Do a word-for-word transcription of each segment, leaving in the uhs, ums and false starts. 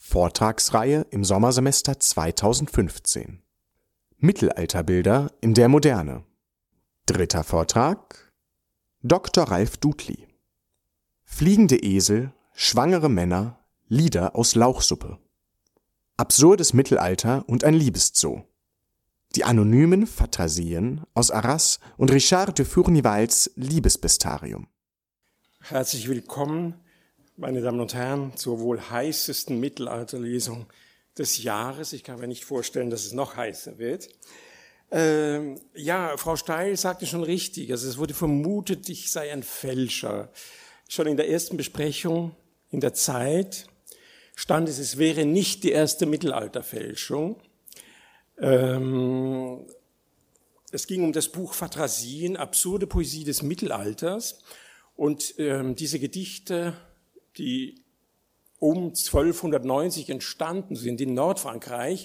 Vortragsreihe im Sommersemester zweitausendfünfzehn. Mittelalterbilder in der Moderne. Dritter Vortrag: Doktor Ralf Dudley. Fliegende Esel, schwangere Männer, Lieder aus Lauchsuppe. Absurdes Mittelalter und ein Liebeszoo. Die anonymen Phantasien aus Arras und Richard de Furnivals Liebesbestarium. Herzlich willkommen, meine Damen und Herren, zur wohl heißesten Mittelalterlesung des Jahres. Ich kann mir nicht vorstellen, dass es noch heißer wird. Ähm, ja, Frau Steil sagte schon richtig, also es wurde vermutet, ich sei ein Fälscher. Schon in der ersten Besprechung in der Zeit stand es, es wäre nicht die erste Mittelalterfälschung. Ähm, es ging um das Buch Phantasien, absurde Poesie des Mittelalters. Und ähm, diese Gedichte, die um zwölfhundertneunzig entstanden sind in Nordfrankreich,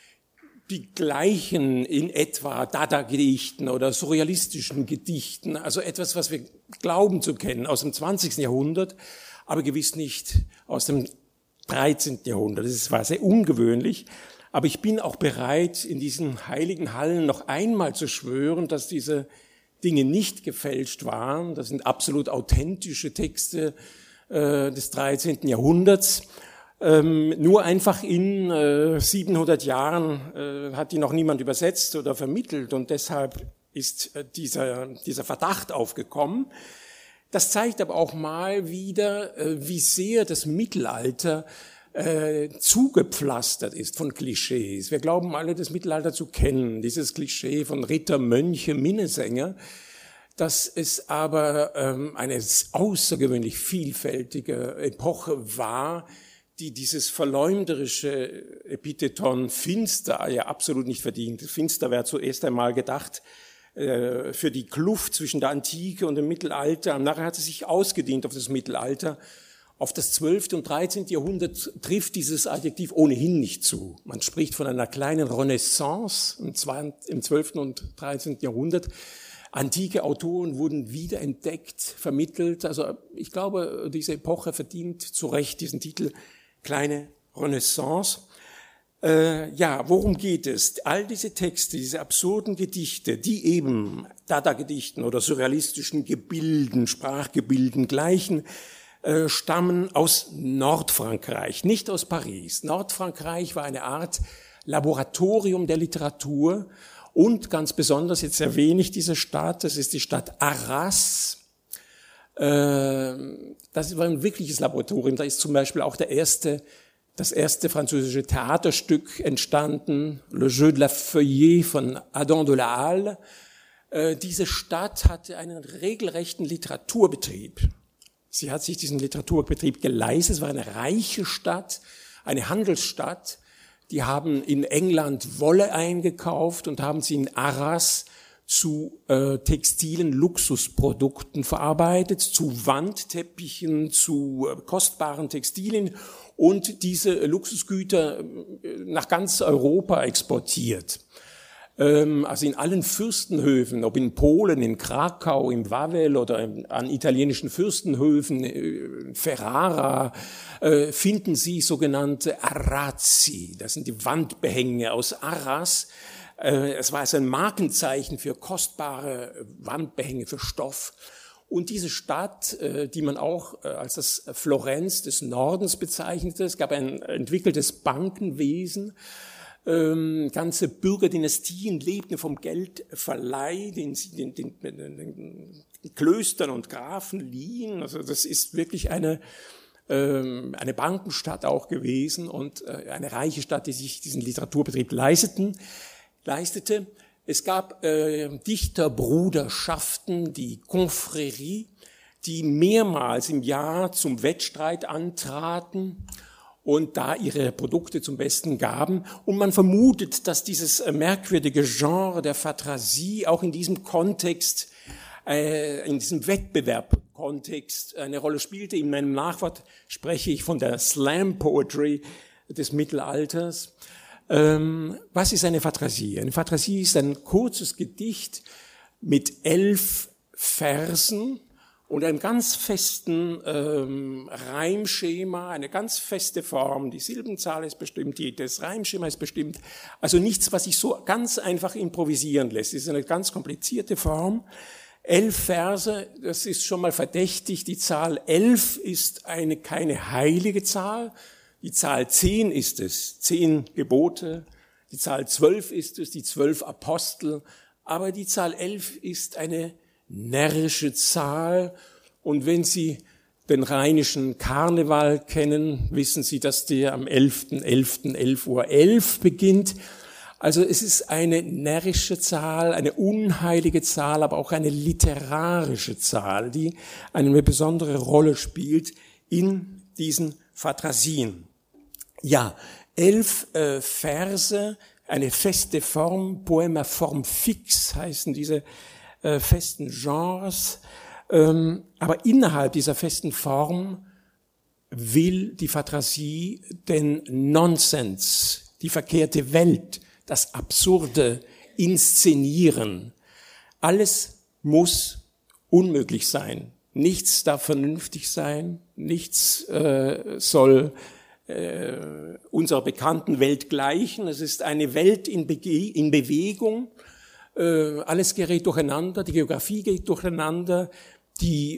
die gleichen in etwa Dada-Gedichten oder surrealistischen Gedichten, also etwas, was wir glauben zu kennen aus dem zwanzigsten Jahrhundert, aber gewiss nicht aus dem dreizehnten Jahrhundert. Das war sehr ungewöhnlich, aber ich bin auch bereit, in diesen heiligen Hallen noch einmal zu schwören, dass diese Dinge nicht gefälscht waren. Das sind absolut authentische Texte äh, des dreizehnten Jahrhunderts. Ähm, nur einfach in äh, siebenhundert Jahren äh, hat die noch niemand übersetzt oder vermittelt und deshalb ist äh, dieser, dieser Verdacht aufgekommen. Das zeigt aber auch mal wieder, äh, wie sehr das Mittelalter äh, zugepflastert ist von Klischees. Wir glauben alle, das Mittelalter zu kennen, dieses Klischee von Ritter, Mönche, Minnesänger, dass es aber ähm, eine außergewöhnlich vielfältige Epoche war, die dieses verleumderische Epitheton finster ja absolut nicht verdient. Finster wäre zuerst einmal gedacht äh, für die Kluft zwischen der Antike und dem Mittelalter. Nachher hat es sich ausgedehnt auf das Mittelalter. Auf das zwölften und dreizehnten Jahrhundert trifft dieses Adjektiv ohnehin nicht zu. Man spricht von einer kleinen Renaissance im zwölften und dreizehnten Jahrhundert. Antike Autoren wurden wiederentdeckt, vermittelt. Also ich glaube, diese Epoche verdient zu Recht diesen Titel kleine Renaissance. Äh, ja, worum geht es? All diese Texte, diese absurden Gedichte, die eben Dada-Gedichten oder surrealistischen Gebilden, Sprachgebilden gleichen, äh, stammen aus Nordfrankreich, nicht aus Paris. Nordfrankreich war eine Art Laboratorium der Literatur. Und ganz besonders, jetzt erwähne ich diese Stadt, das ist die Stadt Arras. Das war ein wirkliches Laboratorium. Da ist zum Beispiel auch der erste, das erste französische Theaterstück entstanden, Le Jeu de la Feuillée von Adam de la Halle. Diese Stadt hatte einen regelrechten Literaturbetrieb. Sie hat sich diesen Literaturbetrieb geleistet. Es war eine reiche Stadt, eine Handelsstadt. Die haben in England Wolle eingekauft und haben sie in Arras zu äh, textilen Luxusprodukten verarbeitet, zu Wandteppichen, zu äh, kostbaren Textilien und diese Luxusgüter äh, nach ganz Europa exportiert. Ähm, also in allen Fürstenhöfen, ob in Polen, in Krakau, in Wawel oder in, an italienischen Fürstenhöfen, äh, Ferrara, äh, finden Sie sogenannte Arazzi. Das sind die Wandbehänge aus Arras. Äh, es war also ein Markenzeichen für kostbare Wandbehänge, für Stoff. Und diese Stadt, äh, die man auch äh, als das Florenz des Nordens bezeichnete, es gab ein entwickeltes Bankenwesen. Ähm, ganze Bürgerdynastien lebten vom Geldverleih, den sie den, den, den, den Klöstern und Grafen liehen. Also das ist wirklich eine ähm, eine Bankenstadt auch gewesen und äh, eine reiche Stadt, die sich diesen Literaturbetrieb leisteten, leistete. Es gab äh, Dichterbruderschaften, die Confrérie, die mehrmals im Jahr zum Wettstreit antraten und da ihre Produkte zum Besten gaben. Und man vermutet, dass dieses merkwürdige Genre der Phantasie auch in diesem Kontext, äh, in diesem Wettbewerbkontext eine Rolle spielte. In meinem Nachwort spreche ich von der Slam Poetry des Mittelalters. Ähm, was ist eine Phantasie? Eine Phantasie ist ein kurzes Gedicht mit elf Versen und einem ganz festen ähm, Reimschema, eine ganz feste Form. Die Silbenzahl ist bestimmt, die, das Reimschema ist bestimmt. Also nichts, was sich so ganz einfach improvisieren lässt. Es ist eine ganz komplizierte Form. Elf Verse, das ist schon mal verdächtig. Die Zahl elf ist eine keine heilige Zahl. Die Zahl zehn ist es, zehn Gebote. Die Zahl zwölf ist es, die zwölf Apostel. Aber die Zahl elf ist eine närrische Zahl. Und wenn Sie den rheinischen Karneval kennen, wissen Sie, dass der am elften elften elf Uhr elf beginnt. Also es ist eine närrische Zahl, eine unheilige Zahl, aber auch eine literarische Zahl, die eine besondere Rolle spielt in diesen Phatrasien. Ja, elf äh, Verse, eine feste Form, Poema form fixe heißen diese äh, festen Genres, ähm, aber innerhalb dieser festen Form will die Phatrasie den Nonsens, die verkehrte Welt, das Absurde inszenieren. Alles muss unmöglich sein. Nichts darf vernünftig sein. Nichts äh, soll äh, unserer bekannten Welt gleichen. Es ist eine Welt in, Bege- in Bewegung. Äh, alles gerät durcheinander. Die Geografie geht durcheinander. Die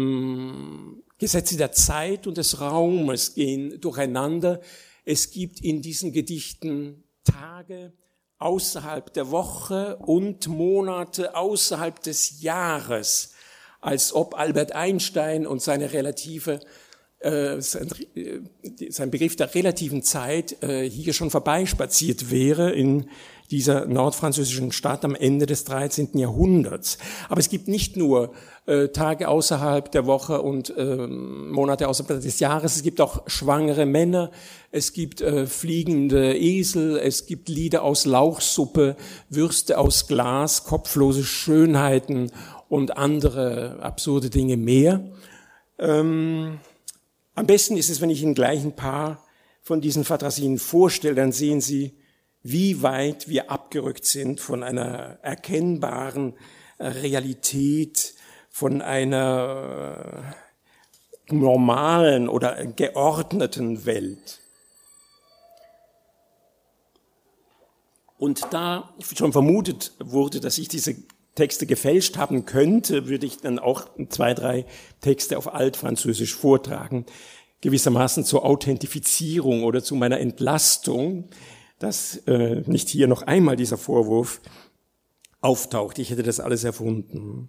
ähm, Gesetze der Zeit und des Raumes gehen durcheinander. Es gibt in diesen Gedichten Tage außerhalb der Woche und Monate außerhalb des Jahres, als ob Albert Einstein und seine relative, äh, sein, äh, sein Begriff der relativen Zeit äh, hier schon vorbeispaziert wäre in dieser nordfranzösischen Stadt am Ende des dreizehnten Jahrhunderts. Aber es gibt nicht nur äh, Tage außerhalb der Woche und äh, Monate außerhalb des Jahres, es gibt auch schwangere Männer, es gibt äh, fliegende Esel, es gibt Lieder aus Lauchsuppe, Würste aus Glas, kopflose Schönheiten und andere absurde Dinge mehr. Ähm, am besten ist es, wenn ich Ihnen gleich ein paar von diesen Phatrasien vorstelle, dann sehen Sie, wie weit wir abgerückt sind von einer erkennbaren Realität, von einer normalen oder geordneten Welt. Und da schon vermutet wurde, dass ich diese Texte gefälscht haben könnte, würde ich dann auch zwei, drei Texte auf Altfranzösisch vortragen, gewissermaßen zur Authentifizierung oder zu meiner Entlastung, dass äh, nicht hier noch einmal dieser Vorwurf auftaucht. Ich hätte das alles erfunden.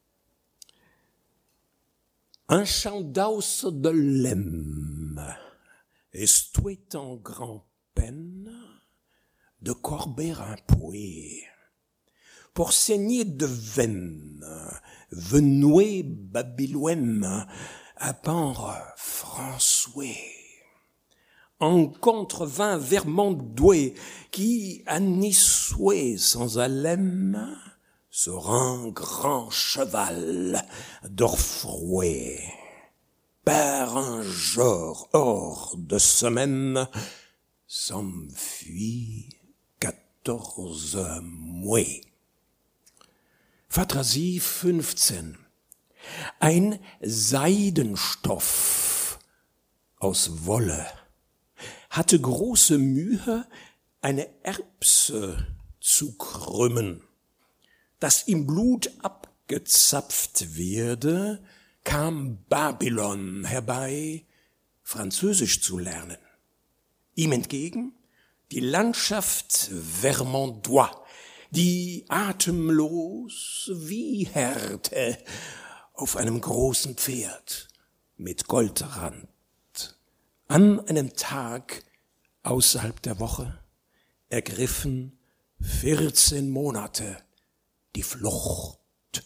Un chant d'os de l'Aime, estuet en grand peine, de corber un pouet, pour saigner de veine, venouer babilouem, à pendre François. En contrevint vermandoué, qui, à Niçois sans haleine, sera un grand cheval d'orfrouet. Par un jour hors de semaine, s'enfuit quatorze mois. Phatrasie fünfzehn. Ein Seidenstoff aus Wolle hatte große Mühe, eine Erbse zu krümmen. Dass im Blut abgezapft werde, kam Babylon herbei, Französisch zu lernen. Ihm entgegen die Landschaft Vermandois, die atemlos wie Härte auf einem großen Pferd mit Goldrand. An einem Tag außerhalb der Woche ergriffen vierzehn Monate die Flucht.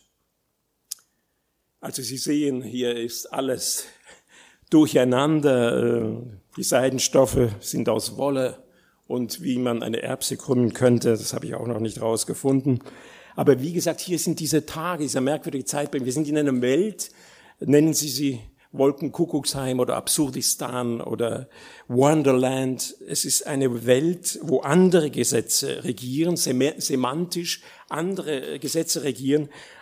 Also Sie sehen, hier ist alles durcheinander. Die Seidenstoffe sind aus Wolle und wie man eine Erbse krümmen könnte, das habe ich auch noch nicht rausgefunden. Aber wie gesagt, hier sind diese Tage, dieser merkwürdige Zeitpunkt. Wir sind in einer Welt, nennen Sie sie Wolkenkuckucksheim oder Absurdistan oder Wonderland. Es ist eine Welt, wo andere Gesetze regieren, semantisch andere Gesetze regieren,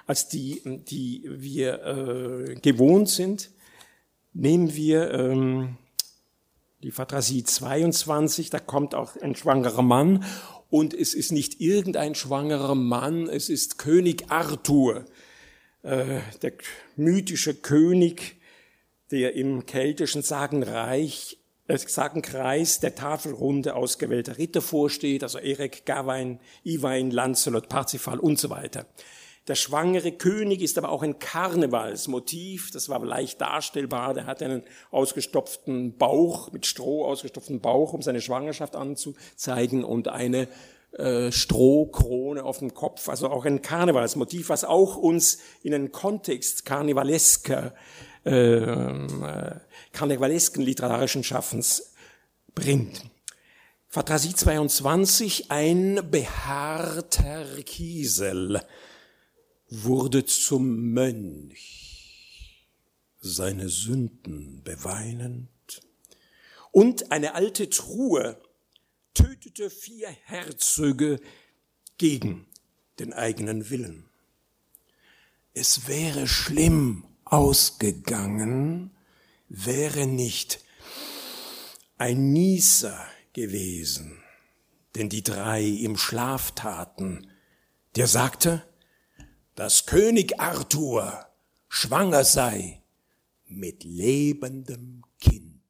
als die, die wir äh, gewohnt sind. Nehmen wir ähm, die Phatrasie zweiundzwanzig, da kommt auch ein schwangerer Mann und es ist nicht irgendein schwangerer Mann, es ist König Arthur, äh, der mythische König, der im keltischen Sagenreich, äh, Sagenkreis der Tafelrunde ausgewählter Ritter vorsteht, also Eric, Gawain, Iwain, Lancelot, Parzifal und so weiter. Der schwangere König ist aber auch ein Karnevalsmotiv, das war leicht darstellbar, der hat einen ausgestopften Bauch, mit Stroh ausgestopften Bauch, um seine Schwangerschaft anzuzeigen und eine äh, Strohkrone auf dem Kopf, also auch ein Karnevalsmotiv, was auch uns in einen Kontext karnevalesker, äh, karnevalesken literarischen Schaffens bringt. Phatrasie zweiundzwanzig, ein behaarter Kiesel wurde zum Mönch, seine Sünden beweinend, und eine alte Truhe tötete vier Herzöge gegen den eigenen Willen. Es wäre schlimm ausgegangen, wäre nicht ein Nieser gewesen, den die drei im Schlaf taten, der sagte, dass König Arthur schwanger sei mit lebendem Kind.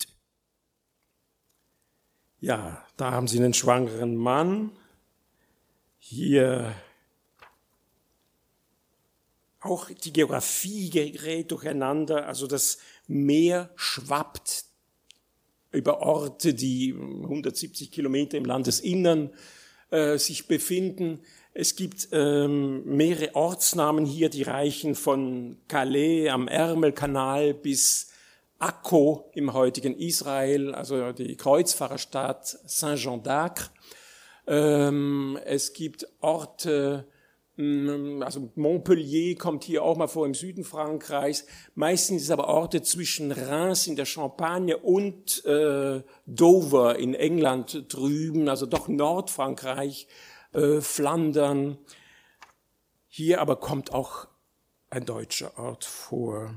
Ja, da haben Sie einen schwangeren Mann. Hier auch die Geografie gerät durcheinander, also das Meer schwappt über Orte, die hundertsiebzig Kilometer im Landesinnern äh, sich befinden. Es gibt ähm, mehrere Ortsnamen hier, die reichen von Calais am Ärmelkanal bis Akko im heutigen Israel, also die Kreuzfahrerstadt Saint-Jean d'Acre. Ähm, es gibt Orte, also Montpellier kommt hier auch mal vor im Süden Frankreichs. Meistens ist es aber Orte zwischen Reims in der Champagne und äh, Dover in England drüben, also doch Nordfrankreich, äh, Flandern. Hier aber kommt auch ein deutscher Ort vor.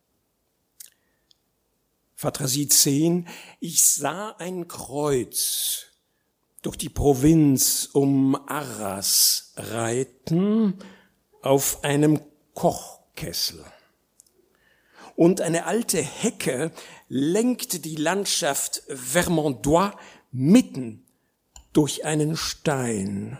Phatrasie zehn. Ich sah ein Kreuz durch die Provinz um Arras reiten auf einem Kochkessel. Und eine alte Hecke lenkte die Landschaft Vermandois mitten durch einen Stein.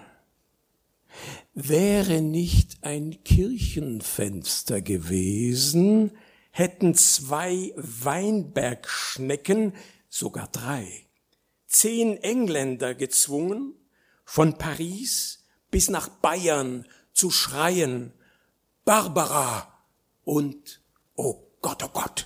Wäre nicht ein Kirchenfenster gewesen, hätten zwei Weinbergschnecken, sogar drei, zehn Engländer gezwungen, von Paris bis nach Bayern zu schreien, Barbara und oh Gott, oh Gott.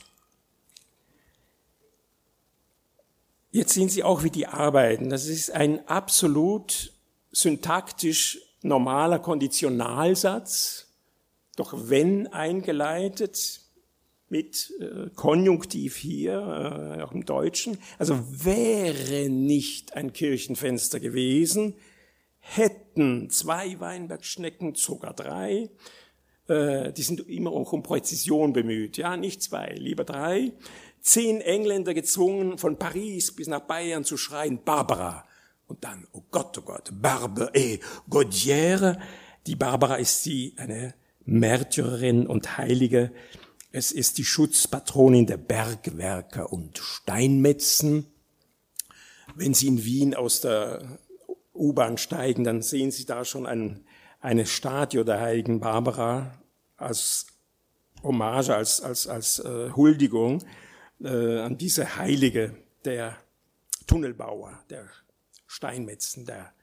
Jetzt sehen Sie auch, wie die arbeiten. Das ist ein absolut syntaktisch normaler Konditionalsatz, doch wenn eingeleitet, mit äh, Konjunktiv hier, äh, auch im Deutschen. Also wäre nicht ein Kirchenfenster gewesen, hätten zwei Weinbergschnecken, sogar drei, äh, die sind immer auch um Präzision bemüht, ja, nicht zwei, lieber drei, zehn Engländer gezwungen, von Paris bis nach Bayern zu schreien, Barbara. Und dann, oh Gott, oh Gott, Barbe et Gaudière. Die Barbara ist sie, eine Märtyrerin und Heilige. Es ist die Schutzpatronin der Bergwerker und Steinmetzen. Wenn Sie in Wien aus der U-Bahn steigen, dann sehen Sie da schon ein, eine Statue der heiligen Barbara als Hommage, als, als, als äh, Huldigung äh, an diese Heilige der Tunnelbauer, der Steinmetzen, der,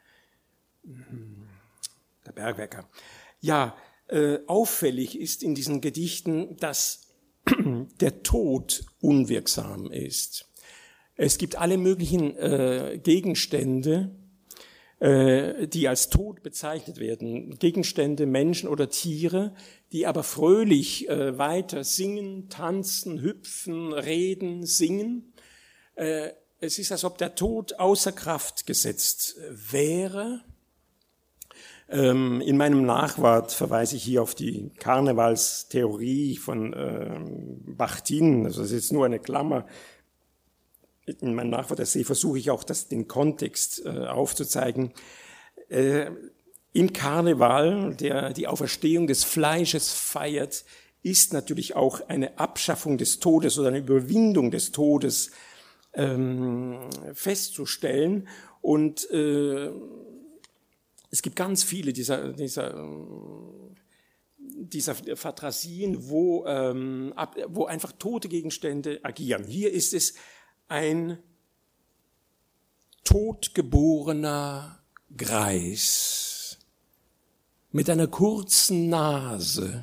der Bergwerker. Ja, Äh, auffällig ist in diesen Gedichten, dass der Tod unwirksam ist. Es gibt alle möglichen äh, Gegenstände, äh, die als tot bezeichnet werden. Gegenstände, Menschen oder Tiere, die aber fröhlich äh, weiter singen, tanzen, hüpfen, reden, singen. Äh, es ist, als ob der Tod außer Kraft gesetzt wäre. Ähm, in meinem Nachwort verweise ich hier auf die Karnevalstheorie von ähm, Bachtin, also das ist jetzt nur eine Klammer. In meinem Nachwort-Essay versuche ich auch, das, den Kontext äh, aufzuzeigen. Äh, Im Karneval, der die Auferstehung des Fleisches feiert, ist natürlich auch eine Abschaffung des Todes oder eine Überwindung des Todes ähm, festzustellen. Und äh, es gibt ganz viele dieser, dieser, dieser Phantasien, wo, ähm, ab, wo einfach tote Gegenstände agieren. Hier ist es ein totgeborener Greis mit einer kurzen Nase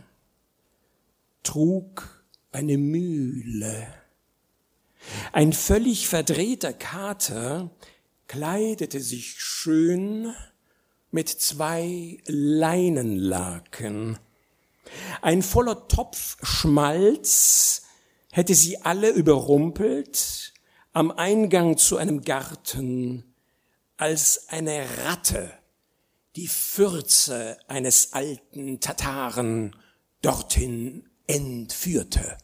trug eine Mühle. Ein völlig verdrehter Kater kleidete sich schön mit zwei Leinenlaken. Ein voller Topf Schmalz hätte sie alle überrumpelt am Eingang zu einem Garten, als eine Ratte die Fürze eines alten Tataren dorthin entführte.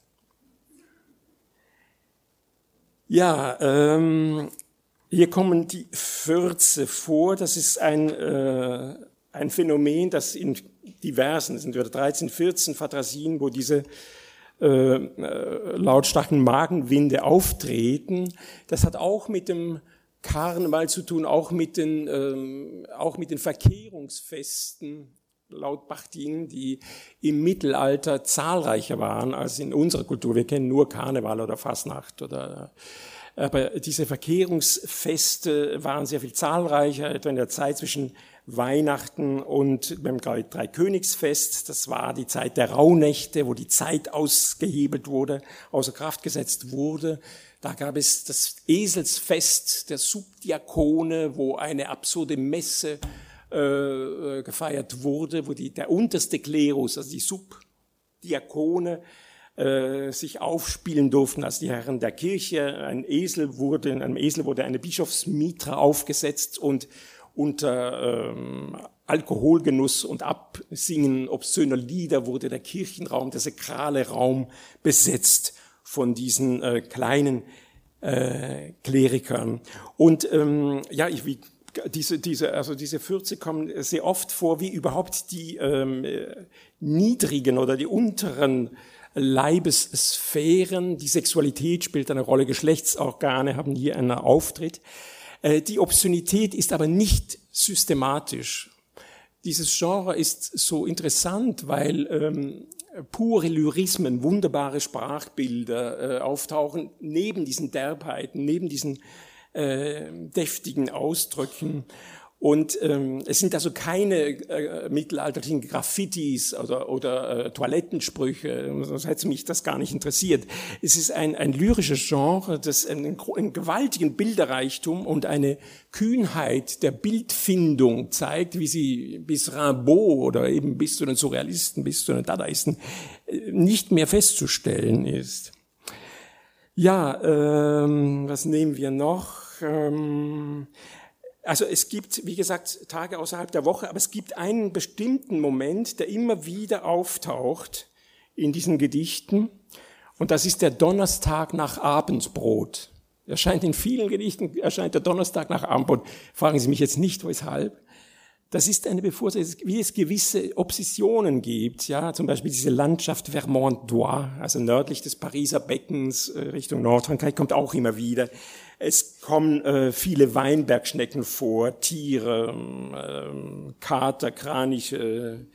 Ja, ähm, hier kommen die Fürze vor. Das ist ein, äh, ein Phänomen, das in diversen, es sind dreizehn, vierzehn Phantasien, wo diese äh, äh, lautstarken Magenwinde auftreten. Das hat auch mit dem Karneval zu tun, auch mit den, ähm, auch mit den Verkehrungsfesten, laut Bachtin, die im Mittelalter zahlreicher waren als in unserer Kultur. Wir kennen nur Karneval oder Fasnacht oder, aber diese Verkehrungsfeste waren sehr viel zahlreicher, etwa in der Zeit zwischen Weihnachten und beim Dreikönigsfest. Das war die Zeit der Rauhnächte, wo die Zeit ausgehebelt wurde, außer Kraft gesetzt wurde. Da gab es das Eselsfest der Subdiakone, wo eine absurde Messe äh, gefeiert wurde, wo die, der unterste Klerus, also die Subdiakone, äh, sich aufspielen durften als die Herren der Kirche. Ein Esel wurde, in einem Esel wurde eine Bischofsmitra aufgesetzt und unter ähm, Alkoholgenuss und Absingen obszöner Lieder wurde der Kirchenraum, der sakrale Raum besetzt von diesen äh, kleinen äh, Klerikern. Und ähm, ja, ich, wie, diese, diese, also diese Fürze kommen sehr oft vor, wie überhaupt die ähm, niedrigen oder die unteren Leibessphären, die Sexualität spielt eine Rolle, Geschlechtsorgane haben hier einen Auftritt. Äh, die Obszönität ist aber nicht systematisch. Dieses Genre ist so interessant, weil ähm, pure Lyrismen, wunderbare Sprachbilder äh, auftauchen, neben diesen Derbheiten, neben diesen äh, deftigen Ausdrücken. Und ähm, es sind also keine äh, mittelalterlichen Graffitis oder, oder äh, Toilettensprüche, sonst hätte mich das gar nicht interessiert. Es ist ein, ein lyrisches Genre, das einen, einen gewaltigen Bilderreichtum und eine Kühnheit der Bildfindung zeigt, wie sie bis Rimbaud oder eben bis zu den Surrealisten, bis zu den Dadaisten äh, nicht mehr festzustellen ist. Ja, ähm, was nehmen wir noch? Ähm, Also es gibt, wie gesagt, Tage außerhalb der Woche, aber es gibt einen bestimmten Moment, der immer wieder auftaucht in diesen Gedichten, und das ist der Donnerstag nach Abendbrot. Erscheint in vielen Gedichten, erscheint der Donnerstag nach Abendbrot. Fragen Sie mich jetzt nicht, weshalb. Das ist eine Bevorzugung, wie es gewisse Obsessionen gibt, ja, zum Beispiel diese Landschaft Vermontois, also nördlich des Pariser Beckens, Richtung Nordfrankreich, kommt auch immer wieder. Es kommen äh, viele Weinbergschnecken vor, Tiere, ähm, Kater, Kraniche,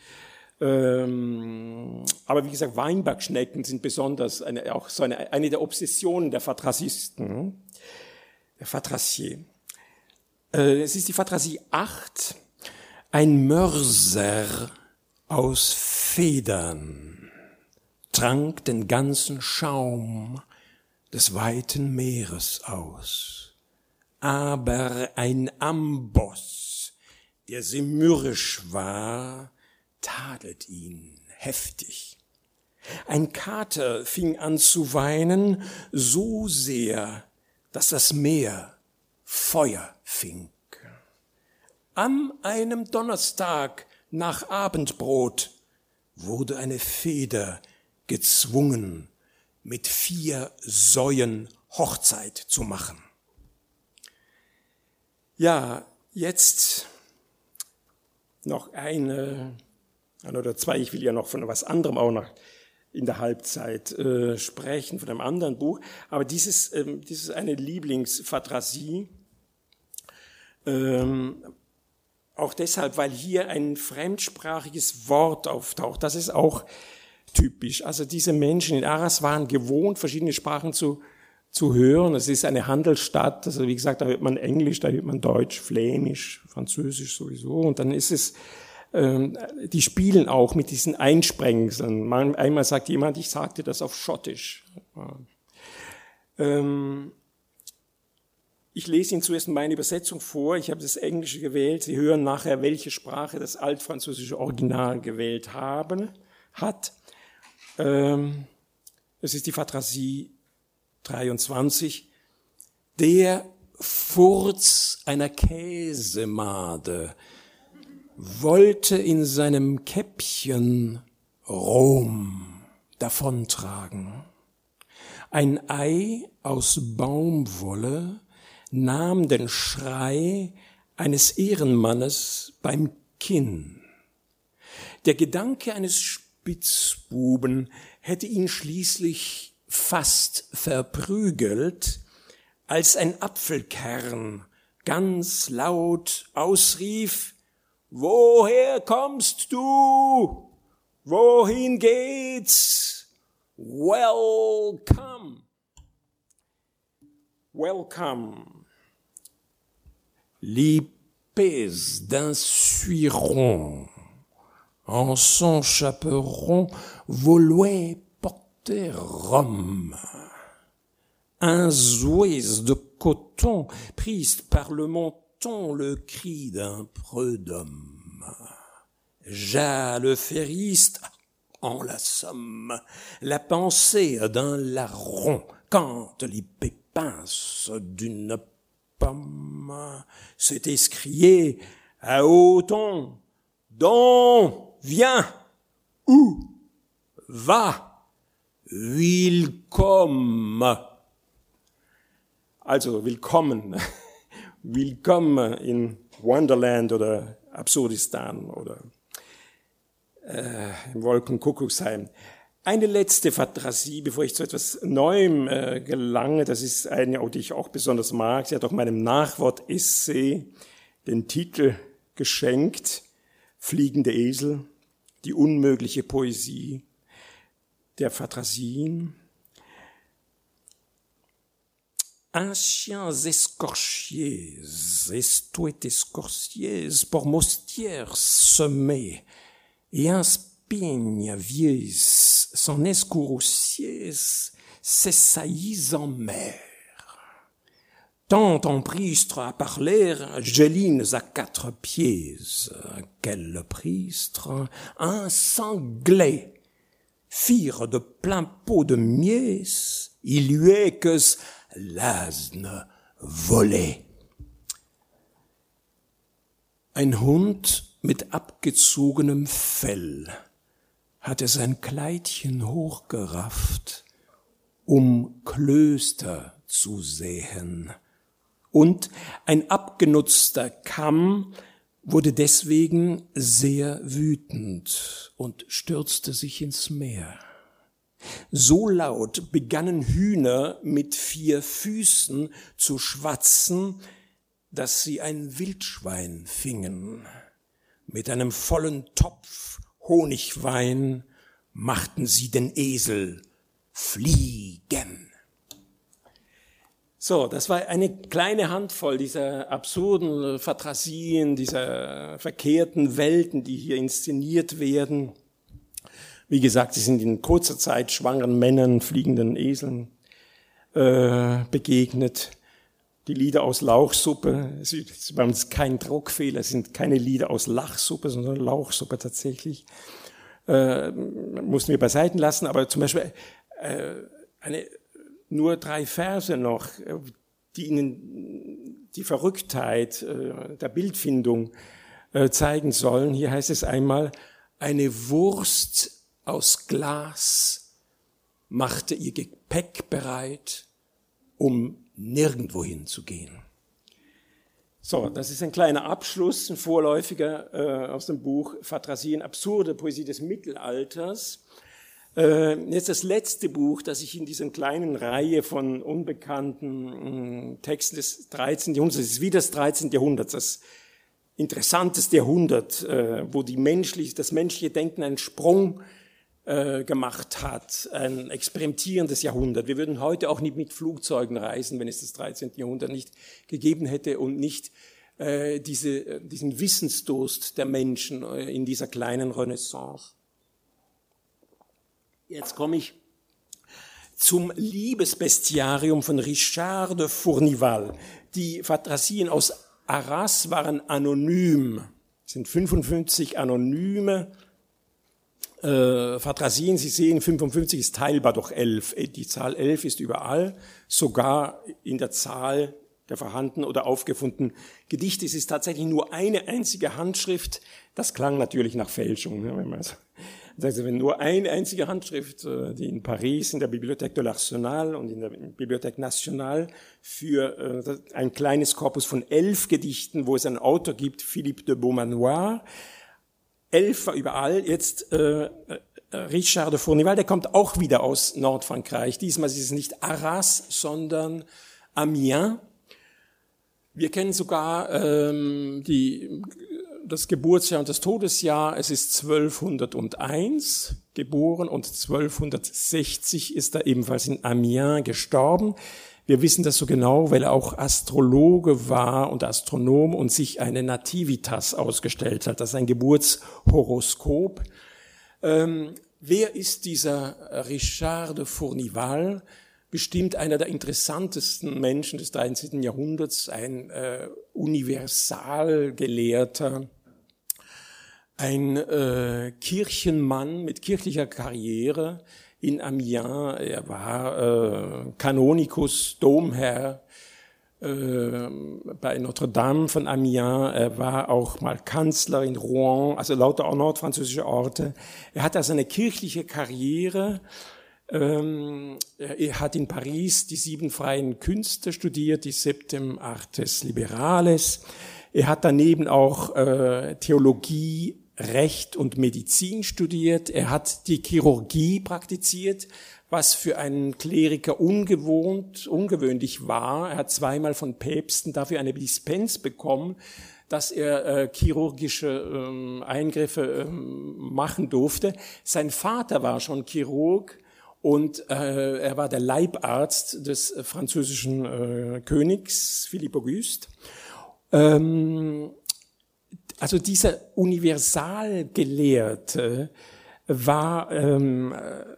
ähm, aber wie gesagt, Weinbergschnecken sind besonders eine, auch so eine, eine der Obsessionen der Phantasisten, der Phantrasier. Äh, es ist die Phantasie acht, ein Mörser aus Federn trank den ganzen Schaum des weiten Meeres aus. Aber ein Amboss, der sehr mürrisch war, tadelt ihn heftig. Ein Kater fing an zu weinen, so sehr, dass das Meer Feuer fing. An einem Donnerstag nach Abendbrot wurde eine Feder gezwungen, mit vier Säuen Hochzeit zu machen. Ja, jetzt noch eine, ein oder zwei, ich will ja noch von was anderem auch noch in der Halbzeit äh, sprechen, von einem anderen Buch, aber dieses, ähm, dieses ist eine Lieblingsfantasie, ähm, auch deshalb, weil hier ein fremdsprachiges Wort auftaucht, das ist auch typisch. Also diese Menschen in Arras waren gewohnt, verschiedene Sprachen zu, zu hören. Es ist eine Handelsstadt, also wie gesagt, da hört man Englisch, da hört man Deutsch, Flämisch, Französisch sowieso. Und dann ist es, ähm, die spielen auch mit diesen Einsprengseln. Man, einmal sagt jemand, ich sagte das auf Schottisch. Ja. Ähm, ich lese Ihnen zuerst meine Übersetzung vor. Ich habe das Englische gewählt. Sie hören nachher, welche Sprache das altfranzösische Original gewählt haben, hat. Es ist die Fantasie dreiundzwanzig. Der Furz einer Käsemade wollte in seinem Käppchen Rom davontragen. Ein Ei aus Baumwolle nahm den Schrei eines Ehrenmannes beim Kinn. Der Gedanke eines Spitzbuben hätte ihn schließlich fast verprügelt, als ein Apfelkern ganz laut ausrief: Woher kommst du? Wohin geht's? Welcome. Welcome. L'épée d'un suiron en son chaperon vouloit porter Rome. Un zouez de coton prise par le menton le cri d'un prud'homme. Jas le feriste en la somme, la pensée d'un larron quand les pépins d'une pomme s'est escrié à haut ton. Don, viens, où, va, willkommen. Also willkommen, willkommen in Wonderland oder Absurdistan oder äh, im Wolkenkuckucksheim. Eine letzte Fantasie, bevor ich zu etwas Neuem äh, gelange, das ist eine, die ich auch besonders mag. Sie hat auch meinem Nachwort-Essay den Titel geschenkt: Fliegende Esel, die unmögliche Poesie der Anciens escorchiers, estuet escorchiers, pour moustières semées, et un spigne vieux, son escouroussiers, s'essaillis en mer. Tant en pristre à parler, gelines à quatre pieds, quel pristre, un sanglais, firent de plein pot de mies, il lui que l'asne volait. Ein Hund mit abgezogenem Fell hatte sein Kleidchen hochgerafft, um Klöster zu säen. Und ein abgenutzter Kamm wurde deswegen sehr wütend und stürzte sich ins Meer. So laut begannen Hühner mit vier Füßen zu schwatzen, dass sie ein Wildschwein fingen. Mit einem vollen Topf Honigwein machten sie den Esel fliegen. So, das war eine kleine Handvoll dieser absurden Fantasien, dieser verkehrten Welten, die hier inszeniert werden. Wie gesagt, sie sind in kurzer Zeit schwangeren Männern, fliegenden Eseln äh, begegnet. Die Lieder aus Lauchsuppe, es ist bei uns kein Druckfehler, es sind keine Lieder aus Lachsuppe, sondern Lauchsuppe tatsächlich. Äh, mussten wir beiseite lassen, aber zum Beispiel äh, eine, nur drei Verse noch, die Ihnen die Verrücktheit äh, der Bildfindung äh, zeigen sollen. Hier heißt es einmal, eine Wurst aus Glas machte ihr Gepäck bereit, um nirgendwohin zu gehen. So, das ist ein kleiner Abschluss, ein vorläufiger äh, aus dem Buch Phatrasien, absurde Poesie des Mittelalters. Äh, jetzt das letzte Buch, das ich in dieser kleinen Reihe von unbekannten äh, Texten des dreizehnten Jahrhunderts, das ist wie das dreizehnte Jahrhundert, das interessanteste Jahrhundert, äh, wo die menschliche, das menschliche Denken einen Sprung äh, gemacht hat, ein experimentierendes Jahrhundert. Wir würden heute auch nicht mit Flugzeugen reisen, wenn es das dreizehnte Jahrhundert nicht gegeben hätte und nicht äh, diese, diesen Wissensdurst der Menschen äh, in dieser kleinen Renaissance. Jetzt komme ich zum Liebesbestiarium von Richard de Fournival. Die Phatrasien aus Arras waren anonym, es sind fünfundfünfzig anonyme äh, Phatrasien. Sie sehen, fünfundfünfzig ist teilbar durch elf. Die Zahl elf ist überall, sogar in der Zahl der vorhandenen oder aufgefundenen Gedichte. Es ist tatsächlich nur eine einzige Handschrift. Das klang natürlich nach Fälschung, ne, wenn man so. Also wenn nur eine einzige Handschrift, die in Paris in der Bibliothèque de l'Arsenal und in der Bibliothèque Nationale für ein kleines Korpus von elf Gedichten, wo es einen Autor gibt, Philippe de Beaumanoir, elf war überall, jetzt äh, Richard de Fournival, der kommt auch wieder aus Nordfrankreich. Diesmal ist es nicht Arras, sondern Amiens. Wir kennen sogar ähm, die das Geburtsjahr und das Todesjahr, es ist zwölfhunderteins geboren und zwölfhundertsechzig ist er ebenfalls in Amiens gestorben. Wir wissen das so genau, weil er auch Astrologe war und Astronom und sich eine Nativitas ausgestellt hat, das ist ein Geburtshoroskop. Ähm, wer ist dieser Richard de Fournival? Bestimmt einer der interessantesten Menschen des dreizehnten Jahrhunderts, ein äh, Universalgelehrter, ein äh, Kirchenmann mit kirchlicher Karriere in Amiens. Er war äh, Kanonikus, Domherr äh, bei Notre Dame von Amiens. Er war auch mal Kanzler in Rouen, also lauter auch nordfranzösische Orte. Er hat also eine kirchliche Karriere. Ähm, er hat in Paris die sieben freien Künste studiert, die Septem Artes Liberales. Er hat daneben auch äh, Theologie, Recht und Medizin studiert. Er hat die Chirurgie praktiziert, was für einen Kleriker ungewohnt, ungewöhnlich war. Er hat zweimal von Päpsten dafür eine Dispens bekommen, dass er äh, chirurgische ähm, Eingriffe ähm, machen durfte. Sein Vater war schon Chirurg und äh, er war der Leibarzt des äh, französischen äh, Königs Philippe Auguste. Ähm, Also dieser Universalgelehrte war ähm,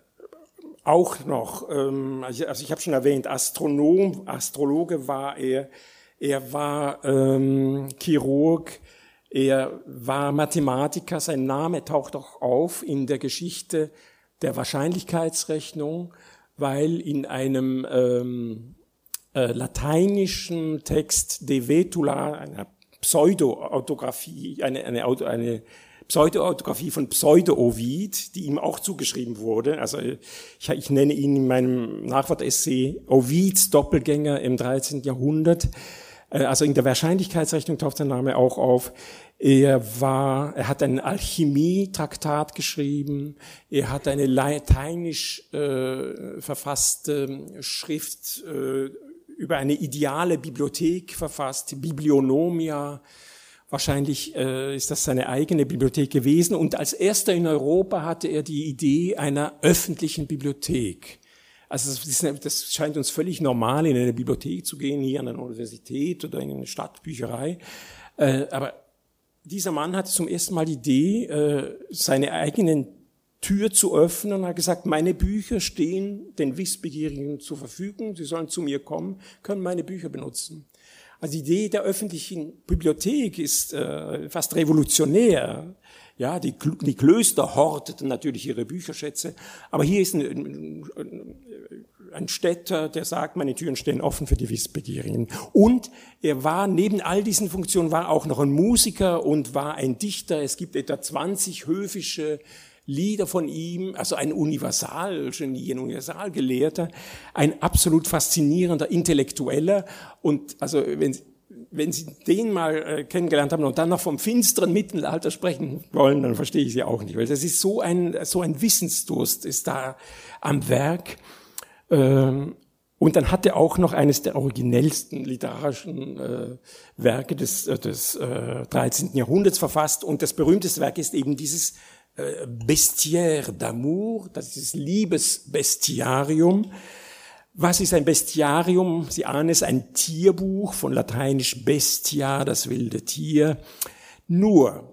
auch noch, ähm, also ich habe schon erwähnt, Astronom, Astrologe war er, er war ähm, Chirurg, er war Mathematiker, sein Name taucht auch auf in der Geschichte der Wahrscheinlichkeitsrechnung, weil in einem ähm, äh, lateinischen Text De Vetula, einer Pseudo-Autographie, eine, eine, eine Pseudo-Autographie von Pseudo-Ovid, die ihm auch zugeschrieben wurde. Also ich, ich nenne ihn in meinem Nachwort-Essay Ovids Doppelgänger im dreizehnten Jahrhundert. Also in der Wahrscheinlichkeitsrechnung taucht sein Name auch auf. Er war, er hat ein Alchemie-Traktat geschrieben. Er hat eine lateinisch äh, verfasste Schrift äh, über eine ideale Bibliothek verfasst, Biblionomia. Wahrscheinlich äh, ist das seine eigene Bibliothek gewesen. Und als erster in Europa hatte er die Idee einer öffentlichen Bibliothek. Also das, ist, das scheint uns völlig normal, in eine Bibliothek zu gehen, hier an einer Universität oder in eine Stadtbücherei. Äh, aber dieser Mann hatte zum ersten Mal die Idee, äh, seine eigenen Tür zu öffnen und hat gesagt, meine Bücher stehen den Wissbegierigen zur Verfügung, sie sollen zu mir kommen, können meine Bücher benutzen. Also die Idee der öffentlichen Bibliothek ist äh, fast revolutionär. Ja, die, die Klöster horteten natürlich ihre Bücherschätze, aber hier ist ein, ein Städter, der sagt, meine Türen stehen offen für die Wissbegierigen. Und er war, neben all diesen Funktionen, war auch noch ein Musiker und war ein Dichter. Es gibt etwa zwanzig höfische Lieder von ihm, also ein Universalgenie, ein Universalgelehrter, ein absolut faszinierender Intellektueller. Und also wenn Wenn Sie den mal äh, kennengelernt haben und dann noch vom finsteren Mittelalter sprechen wollen, dann verstehe ich Sie auch nicht, weil das ist so ein so ein Wissensdurst ist da am Werk. Ähm, und dann hat er auch noch eines der originellsten literarischen äh, Werke des, äh, des äh, dreizehnten Jahrhunderts verfasst. Und das berühmteste Werk ist eben dieses äh, Bestiaire d'amour, das ist das Liebesbestiarium. Was ist ein Bestiarium? Sie ahnen es, ein Tierbuch, von lateinisch bestia, das wilde Tier. Nur,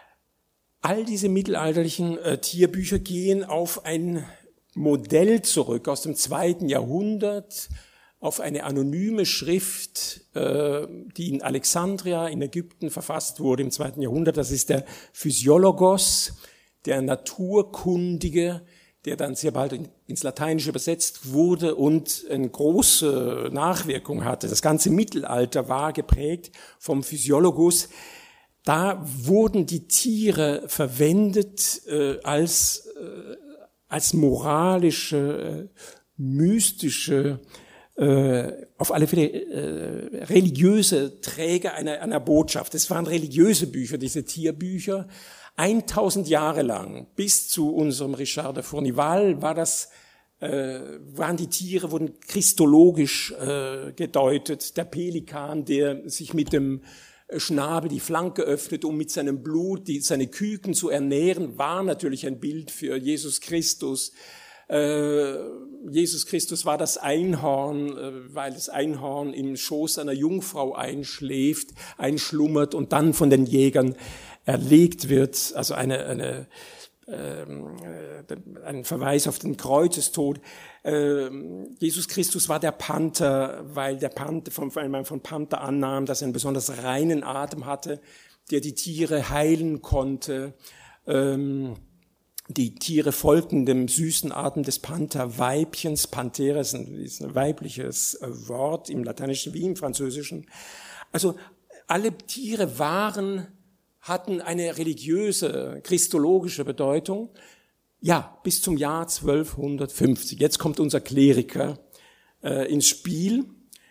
all diese mittelalterlichen äh, Tierbücher gehen auf ein Modell zurück aus dem zweiten Jahrhundert, auf eine anonyme Schrift, äh, die in Alexandria in Ägypten verfasst wurde im zweiten Jahrhundert. Das ist der Physiologos, der Naturkundige, der dann sehr bald ins Lateinische übersetzt wurde und eine große Nachwirkung hatte. Das ganze Mittelalter war geprägt vom Physiologus. Da wurden die Tiere verwendet äh, als, äh, als moralische, äh, mystische, äh, auf alle Fälle äh, religiöse Träger einer, einer Botschaft. Es waren religiöse Bücher, diese Tierbücher. Eintausend Jahre lang, bis zu unserem Richard de Fournival, war das, äh, waren die Tiere, wurden christologisch äh, gedeutet. Der Pelikan, der sich mit dem Schnabel die Flanke öffnet, um mit seinem Blut die, seine Küken zu ernähren, war natürlich ein Bild für Jesus Christus. Äh, Jesus Christus war das Einhorn, äh, weil das Einhorn im Schoß einer Jungfrau einschläft, einschlummert und dann von den Jägern erlegt wird, also eine, eine, ähm, äh, ein Verweis auf den Kreuzestod. Ähm, Jesus Christus war der Panther, weil der Panther, von, weil man von Panther annahm, dass er einen besonders reinen Atem hatte, der die Tiere heilen konnte. Ähm, die Tiere folgten dem süßen Atem des Pantherweibchens. Panthera ist ein, ist ein weibliches Wort im Lateinischen wie im Französischen. Also alle Tiere waren hatten eine religiöse, christologische Bedeutung, ja, bis zum Jahr zwölfhundertfünfzig. Jetzt kommt unser Kleriker äh, ins Spiel,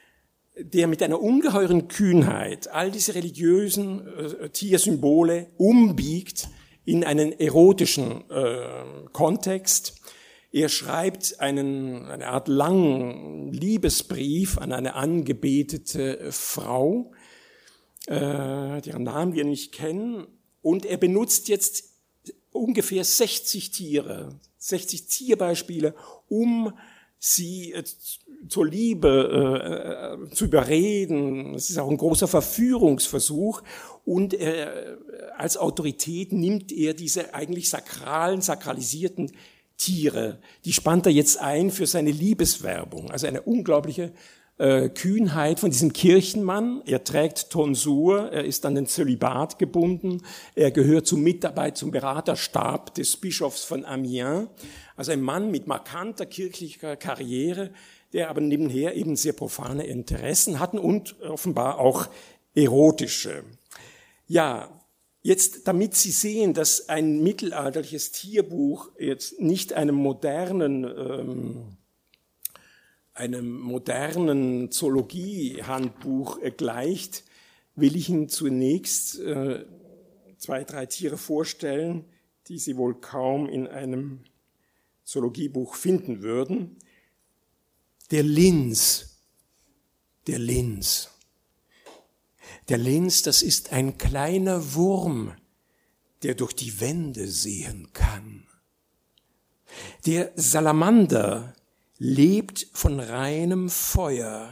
der mit einer ungeheuren Kühnheit all diese religiösen äh, Tiersymbole umbiegt in einen erotischen äh, Kontext. Er schreibt einen, eine Art langen Liebesbrief an eine angebetete Frau, deren Namen wir nicht kennen, und er benutzt jetzt ungefähr sechzig Tiere, sechzig Tierbeispiele, um sie äh, zur Liebe äh, zu überreden. Es ist auch ein großer Verführungsversuch, und er, als Autorität nimmt er diese eigentlich sakralen, sakralisierten Tiere, die spannt er jetzt ein für seine Liebeswerbung, also eine unglaubliche Äh, Kühnheit von diesem Kirchenmann. Er trägt Tonsur, er ist an den Zölibat gebunden, er gehört zum Mitarbeit, zum Beraterstab des Bischofs von Amiens. Also ein Mann mit markanter kirchlicher Karriere, der aber nebenher eben sehr profane Interessen hatten und offenbar auch erotische. Ja, jetzt, damit Sie sehen, dass ein mittelalterliches Tierbuch jetzt nicht einem modernen ähm, einem modernen Zoologie-Handbuch gleicht, will ich Ihnen zunächst äh, zwei, drei Tiere vorstellen, die Sie wohl kaum in einem Zoologiebuch finden würden. Der Lins, der Lins. Der Lins, das ist ein kleiner Wurm, der durch die Wände sehen kann. Der Salamander lebt von reinem Feuer.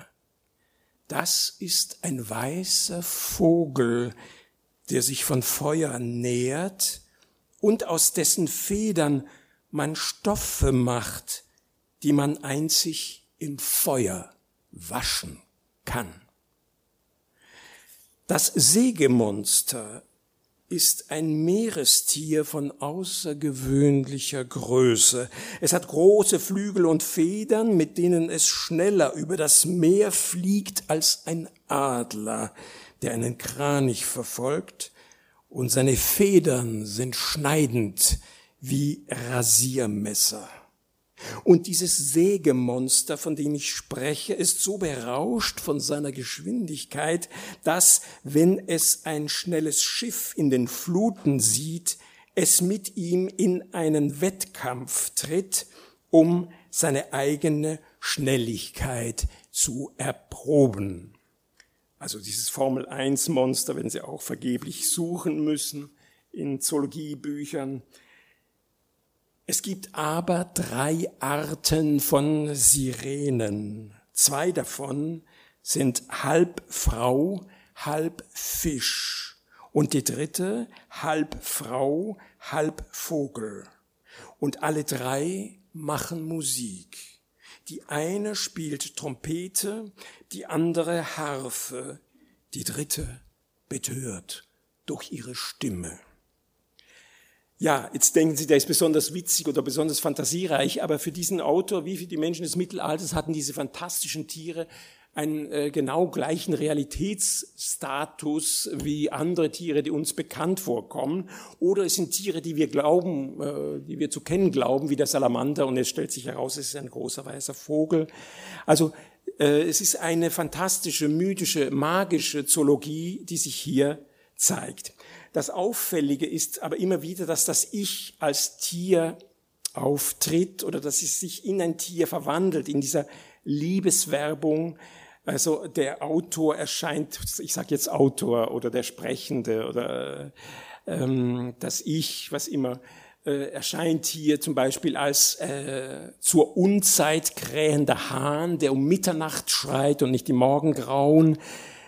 Das ist ein weißer Vogel, der sich von Feuer nährt und aus dessen Federn man Stoffe macht, die man einzig im Feuer waschen kann. Das Sägemonster ist ein Meerestier von außergewöhnlicher Größe. Es hat große Flügel und Federn, mit denen es schneller über das Meer fliegt als ein Adler, der einen Kranich verfolgt, und seine Federn sind schneidend wie Rasiermesser. Und dieses Sägemonster, von dem ich spreche, ist so berauscht von seiner Geschwindigkeit, dass, wenn es ein schnelles Schiff in den Fluten sieht, es mit ihm in einen Wettkampf tritt, um seine eigene Schnelligkeit zu erproben. Also dieses Formel eins Monster, wenn Sie auch vergeblich suchen müssen in Zoologiebüchern. Es gibt aber drei Arten von Sirenen. Zwei davon sind halb Frau, halb Fisch. Und die dritte halb Frau, halb Vogel. Und alle drei machen Musik. Die eine spielt Trompete, die andere Harfe, die dritte betört durch ihre Stimme. Ja, jetzt denken Sie, der ist besonders witzig oder besonders fantasiereich, aber für diesen Autor, wie für die Menschen des Mittelalters, hatten diese fantastischen Tiere einen äh, genau gleichen Realitätsstatus wie andere Tiere, die uns bekannt vorkommen. Oder es sind Tiere, die wir glauben, äh, die wir zu kennen glauben, wie der Salamander, und es stellt sich heraus, es ist ein großer weißer Vogel. Also äh, es ist eine fantastische, mythische, magische Zoologie, die sich hier zeigt. Das Auffällige ist aber immer wieder, dass das Ich als Tier auftritt oder dass es sich in ein Tier verwandelt, in dieser Liebeswerbung. Also der Autor erscheint, ich sage jetzt Autor oder der Sprechende oder ähm, das Ich, was immer, äh, erscheint hier zum Beispiel als äh, zur Unzeit krähender Hahn, der um Mitternacht schreit und nicht im Morgengrauen,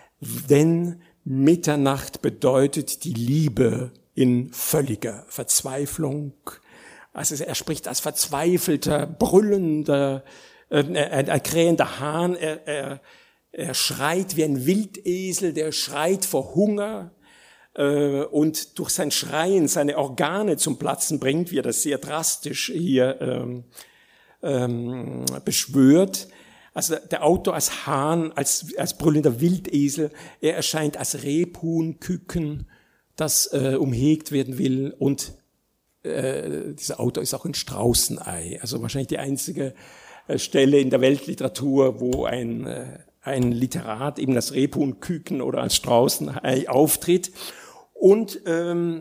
denn Mitternacht bedeutet die Liebe in völliger Verzweiflung. Also er spricht als verzweifelter, brüllender, äh, ein, ein krähender Hahn. Er, er, er schreit wie ein Wildesel, der schreit vor Hunger äh, und durch sein Schreien seine Organe zum Platzen bringt, wie er das sehr drastisch hier ähm, ähm, beschwört. Also der Autor als Hahn, als, als brüllender Wildesel, er erscheint als Rebhuhn, Küken, das äh, umhegt werden will, und äh, dieser Autor ist auch ein Straußenei, also wahrscheinlich die einzige äh, Stelle in der Weltliteratur, wo ein, äh, ein Literat eben als Rebhuhn, Küken oder als Straußenei auftritt. Und ähm,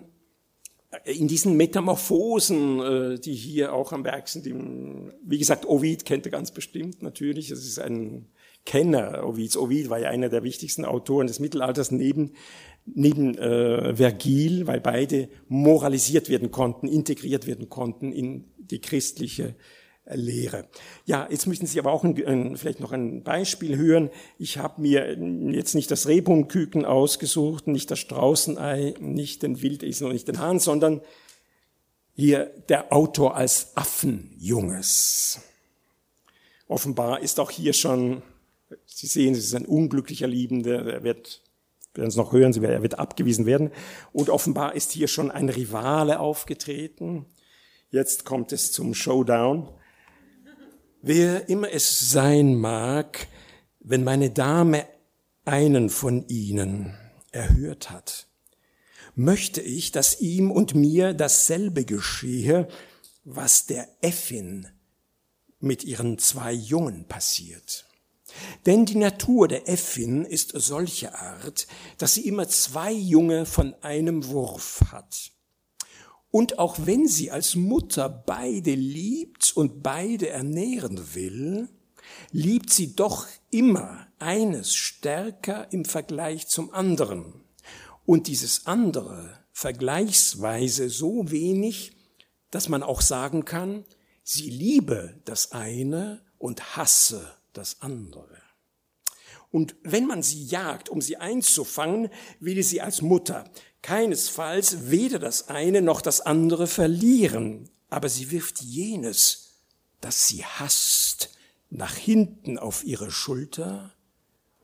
in diesen Metamorphosen, die hier auch am Werk sind, wie gesagt, Ovid kennt er ganz bestimmt natürlich, es ist ein Kenner Ovids. Ovid war ja einer der wichtigsten Autoren des Mittelalters neben, neben äh, Vergil, weil beide moralisiert werden konnten, integriert werden konnten in die christliche Lehre. Ja, jetzt möchten Sie aber auch ein, ein, vielleicht noch ein Beispiel hören. Ich habe mir jetzt nicht das Rebhuhnküken ausgesucht, nicht das Straußenei, nicht den Wildesel und nicht den Hahn, sondern hier der Autor als Affenjunges. Offenbar ist auch hier schon, Sie sehen, es ist ein unglücklicher Liebender, er wird, wir werden es noch hören, er wird abgewiesen werden. Und offenbar ist hier schon ein Rivale aufgetreten. Jetzt kommt es zum Showdown. Wer immer es sein mag, wenn meine Dame einen von ihnen erhört hat, möchte ich, dass ihm und mir dasselbe geschehe, was der Äffin mit ihren zwei Jungen passiert. Denn die Natur der Äffin ist solche Art, dass sie immer zwei Junge von einem Wurf hat. Und auch wenn sie als Mutter beide liebt und beide ernähren will, liebt sie doch immer eines stärker im Vergleich zum anderen. Und dieses andere vergleichsweise so wenig, dass man auch sagen kann, sie liebe das eine und hasse das andere. Und wenn man sie jagt, um sie einzufangen, will sie als Mutter keinesfalls weder das eine noch das andere verlieren, aber sie wirft jenes, das sie hasst, nach hinten auf ihre Schulter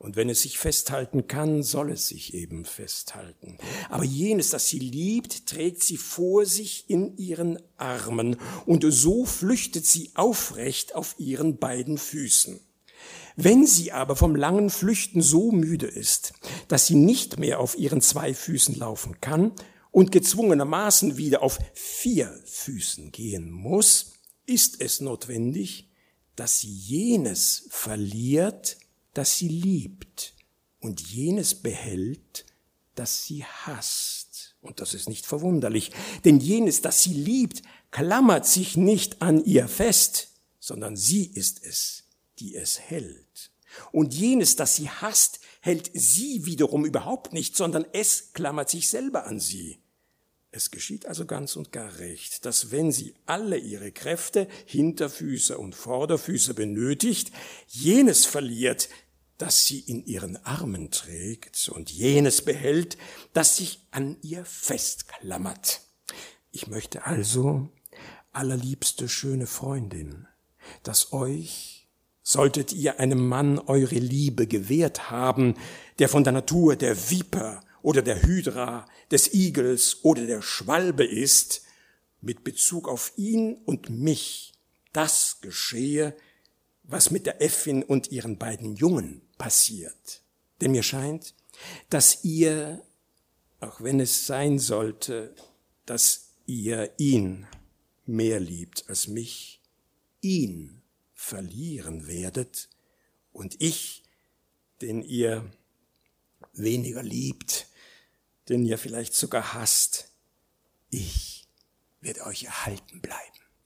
Und wenn es sich festhalten kann, soll es sich eben festhalten. Aber jenes, das sie liebt, trägt sie vor sich in ihren Armen. Und so flüchtet sie aufrecht auf ihren beiden Füßen. Wenn sie aber vom langen Flüchten so müde ist, dass sie nicht mehr auf ihren zwei Füßen laufen kann und gezwungenermaßen wieder auf vier Füßen gehen muss, ist es notwendig, dass sie jenes verliert, das sie liebt, und jenes behält, das sie hasst. Und das ist nicht verwunderlich, denn jenes, das sie liebt, klammert sich nicht an ihr fest, sondern sie ist es, die es hält. Und jenes, das sie hasst, hält sie wiederum überhaupt nicht, sondern es klammert sich selber an sie. Es geschieht also ganz und gar recht, dass wenn sie alle ihre Kräfte, Hinterfüße und Vorderfüße benötigt, jenes verliert, das sie in ihren Armen trägt, und jenes behält, das sich an ihr festklammert. Ich möchte also, allerliebste schöne Freundin, dass euch, solltet ihr einem Mann eure Liebe gewährt haben, der von der Natur der Viper oder der Hydra, des Igels oder der Schwalbe ist, mit Bezug auf ihn und mich das geschehe, was mit der Äffin und ihren beiden Jungen passiert. Denn mir scheint, dass ihr, auch wenn es sein sollte, dass ihr ihn mehr liebt als mich, ihn verlieren werdet und ich, den ihr weniger liebt, den ihr vielleicht sogar hasst, ich werde euch erhalten bleiben.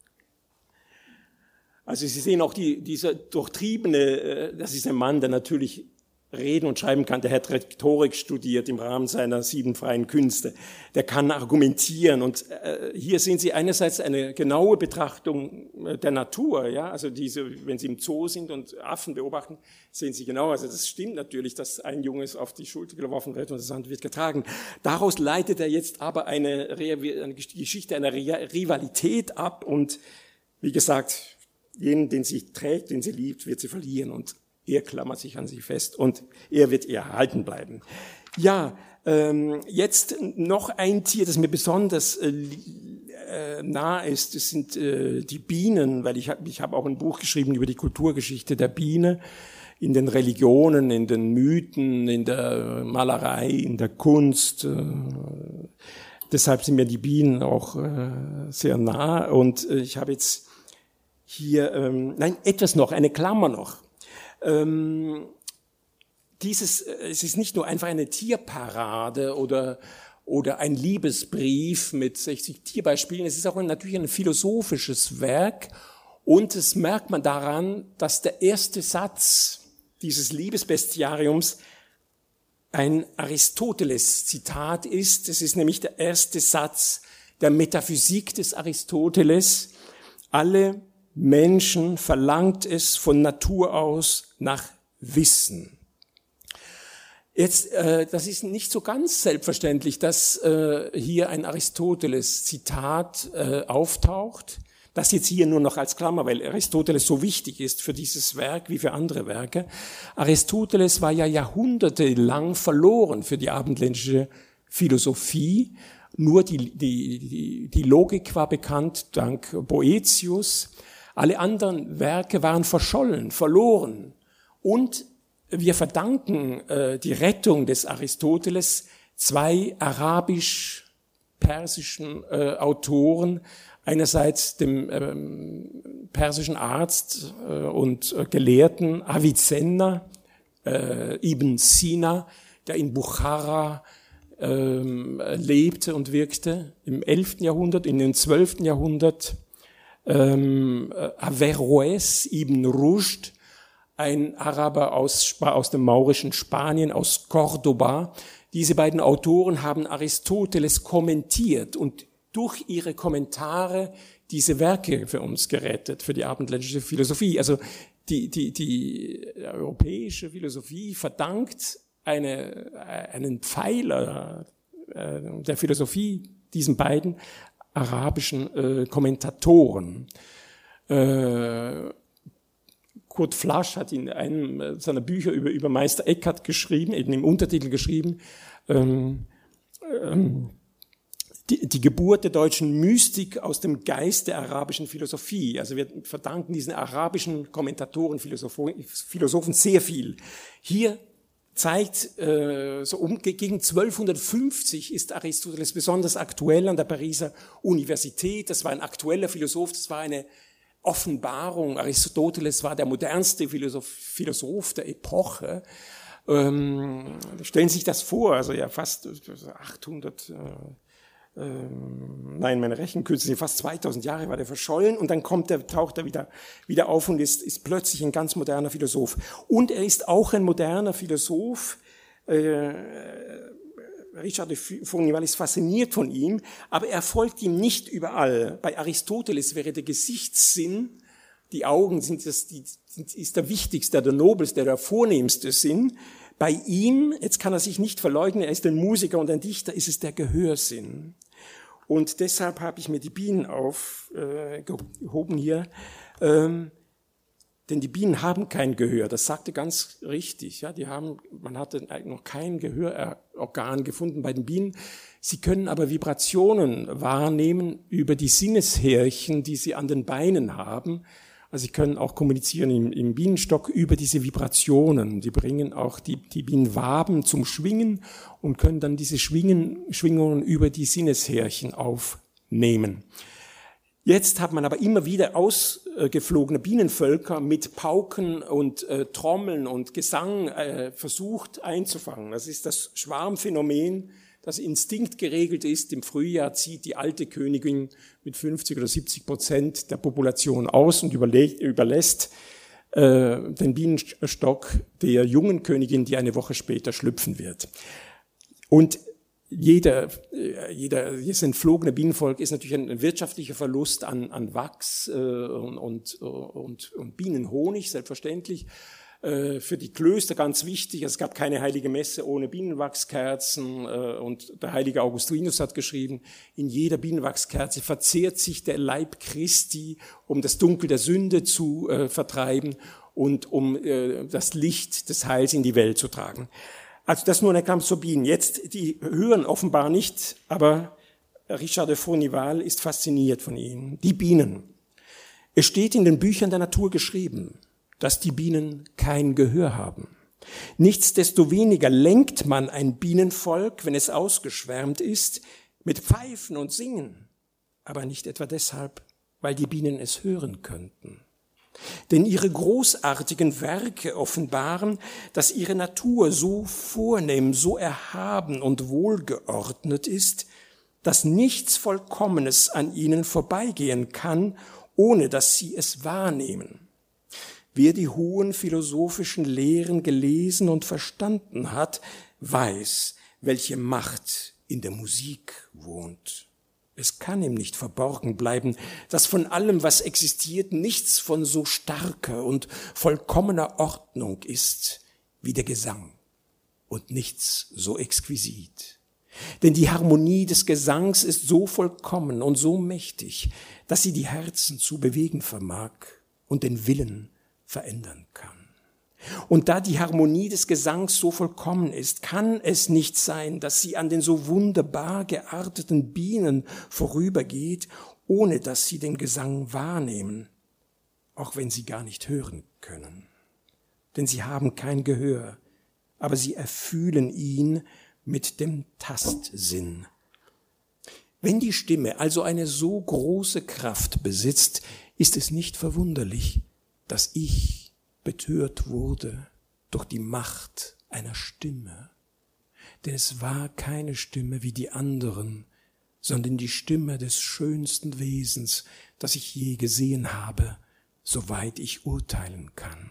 Also Sie sehen auch die, dieser durchtriebene, das ist ein Mann, der natürlich reden und schreiben kann, der hat Rhetorik studiert im Rahmen seiner sieben freien Künste, der kann argumentieren, und äh, hier sehen Sie einerseits eine genaue Betrachtung der Natur, ja, also diese, wenn Sie im Zoo sind und Affen beobachten, sehen Sie genau, also das stimmt natürlich, dass ein Junges auf die Schulter geworfen wird und das andere wird getragen. Daraus leitet er jetzt aber eine, eine Geschichte einer Rivalität ab, und wie gesagt, jenen, den sie trägt, den sie liebt, wird sie verlieren, und er klammert sich an sie fest und er wird ihr erhalten bleiben. Ja, ähm, jetzt noch ein Tier, das mir besonders äh, äh, nah ist, das sind äh, die Bienen, weil ich habe ich hab auch ein Buch geschrieben über die Kulturgeschichte der Biene in den Religionen, in den Mythen, in der Malerei, in der Kunst. Äh, deshalb sind mir die Bienen auch äh, sehr nah, und äh, ich habe jetzt hier, ähm, nein, etwas noch, eine Klammer noch. Ähm, dieses, es ist nicht nur einfach eine Tierparade oder, oder ein Liebesbrief mit sechzig Tierbeispielen, es ist auch ein, natürlich ein philosophisches Werk, und das merkt man daran, dass der erste Satz dieses Liebesbestiariums ein Aristoteles-Zitat ist. Es ist nämlich der erste Satz der Metaphysik des Aristoteles. Alle Menschen verlangt es von Natur aus nach Wissen. Jetzt, äh, das ist nicht so ganz selbstverständlich, dass äh, hier ein Aristoteles-Zitat äh, auftaucht. Das jetzt hier nur noch als Klammer, weil Aristoteles so wichtig ist für dieses Werk wie für andere Werke. Aristoteles war ja jahrhundertelang verloren für die abendländische Philosophie. Nur die, die, die, die Logik war bekannt dank Boëthius. Alle anderen Werke waren verschollen, verloren. Und wir verdanken äh, die Rettung des Aristoteles zwei arabisch-persischen äh, Autoren, einerseits dem ähm, persischen Arzt äh, und äh, Gelehrten Avicenna, äh, Ibn Sina, der in Bukhara ähm, lebte und wirkte im elften Jahrhundert, in dem zwölften Jahrhundert, ähm, Averroes, Ibn Rushd, ein Araber aus, aus dem maurischen Spanien, aus Cordoba. Diese beiden Autoren haben Aristoteles kommentiert und durch ihre Kommentare diese Werke für uns gerettet, für die abendländische Philosophie. Also die, die, die europäische Philosophie verdankt eine, einen Pfeiler der Philosophie diesen beiden arabischen äh, Kommentatoren. Äh, Kurt Flasch hat in einem seiner Bücher über, über Meister Eckhart geschrieben, eben im Untertitel geschrieben, ähm, ähm, die, die Geburt der deutschen Mystik aus dem Geist der arabischen Philosophie. Also wir verdanken diesen arabischen Kommentatoren, Philosophen, Philosophen sehr viel. Hier zeigt, äh, so um gegen zwölfhundertfünfzig ist Aristoteles besonders aktuell an der Pariser Universität. Das war ein aktueller Philosoph, das war eine Offenbarung. Aristoteles war der modernste Philosoph, Philosoph der Epoche. Ähm, stellen Sie sich das vor, also ja fast achthundert, äh, äh, nein, meine Rechenkünste, fast zweitausend Jahre war der verschollen und dann kommt er, taucht er wieder, wieder auf und ist, ist plötzlich ein ganz moderner Philosoph. Und er ist auch ein moderner Philosoph. Äh, Richard de Fournival ist fasziniert von ihm, aber er folgt ihm nicht überall. Bei Aristoteles wäre der Gesichtssinn, die Augen sind das, die, sind, ist der wichtigste, der nobelste, der vornehmste Sinn. Bei ihm, jetzt kann er sich nicht verleugnen, er ist ein Musiker und ein Dichter, ist es der Gehörsinn. Und deshalb habe ich mir die Bienen aufgehoben äh, hier, ähm, denn die Bienen haben kein Gehör, das sagte ganz richtig. Ja, die haben, man hatte noch kein Gehörorgan gefunden bei den Bienen. Sie können aber Vibrationen wahrnehmen über die Sinneshärchen, die sie an den Beinen haben. Also sie können auch kommunizieren im, im Bienenstock über diese Vibrationen. Die bringen auch die, die Bienenwaben zum Schwingen und können dann diese Schwingen, Schwingungen über die Sinneshärchen aufnehmen. Jetzt hat man aber immer wieder ausgeflogene Bienenvölker mit Pauken und äh, Trommeln und Gesang äh, versucht einzufangen. Das ist das Schwarmphänomen, das instinktgeregelt ist. Im Frühjahr zieht die alte Königin mit fünfzig oder siebzig Prozent der Population aus und überle- überlässt äh, den Bienenstock der jungen Königin, die eine Woche später schlüpfen wird. Und Jeder, jeder, jedes entflogene Bienenvolk ist natürlich ein wirtschaftlicher Verlust an, an Wachs äh, und, und, und Bienenhonig, selbstverständlich. Äh, für die Klöster ganz wichtig, es gab keine heilige Messe ohne Bienenwachskerzen äh, und der heilige Augustinus hat geschrieben, in jeder Bienenwachskerze verzehrt sich der Leib Christi, um das Dunkel der Sünde zu äh, vertreiben und um äh, das Licht des Heils in die Welt zu tragen. Also das nur ein Kampf zur Bienen. Jetzt, die hören offenbar nicht, aber Richard de Fournival ist fasziniert von ihnen. Die Bienen. Es steht in den Büchern der Natur geschrieben, dass die Bienen kein Gehör haben. Nichtsdestoweniger lenkt man ein Bienenvolk, wenn es ausgeschwärmt ist, mit Pfeifen und Singen, aber nicht etwa deshalb, weil die Bienen es hören könnten. Denn ihre großartigen Werke offenbaren, dass ihre Natur so vornehm, so erhaben und wohlgeordnet ist, dass nichts Vollkommenes an ihnen vorbeigehen kann, ohne dass sie es wahrnehmen. Wer die hohen philosophischen Lehren gelesen und verstanden hat, weiß, welche Macht in der Musik wohnt. Es kann ihm nicht verborgen bleiben, dass von allem, was existiert, nichts von so starker und vollkommener Ordnung ist wie der Gesang und nichts so exquisit. Denn die Harmonie des Gesangs ist so vollkommen und so mächtig, dass sie die Herzen zu bewegen vermag und den Willen verändern kann. Und da die Harmonie des Gesangs so vollkommen ist, kann es nicht sein, dass sie an den so wunderbar gearteten Bienen vorübergeht, ohne dass sie den Gesang wahrnehmen, auch wenn sie gar nicht hören können. Denn sie haben kein Gehör, aber sie erfühlen ihn mit dem Tastsinn. Wenn die Stimme also eine so große Kraft besitzt, ist es nicht verwunderlich, dass ich betört wurde durch die Macht einer Stimme. Denn es war keine Stimme wie die anderen, sondern die Stimme des schönsten Wesens, das ich je gesehen habe, soweit ich urteilen kann.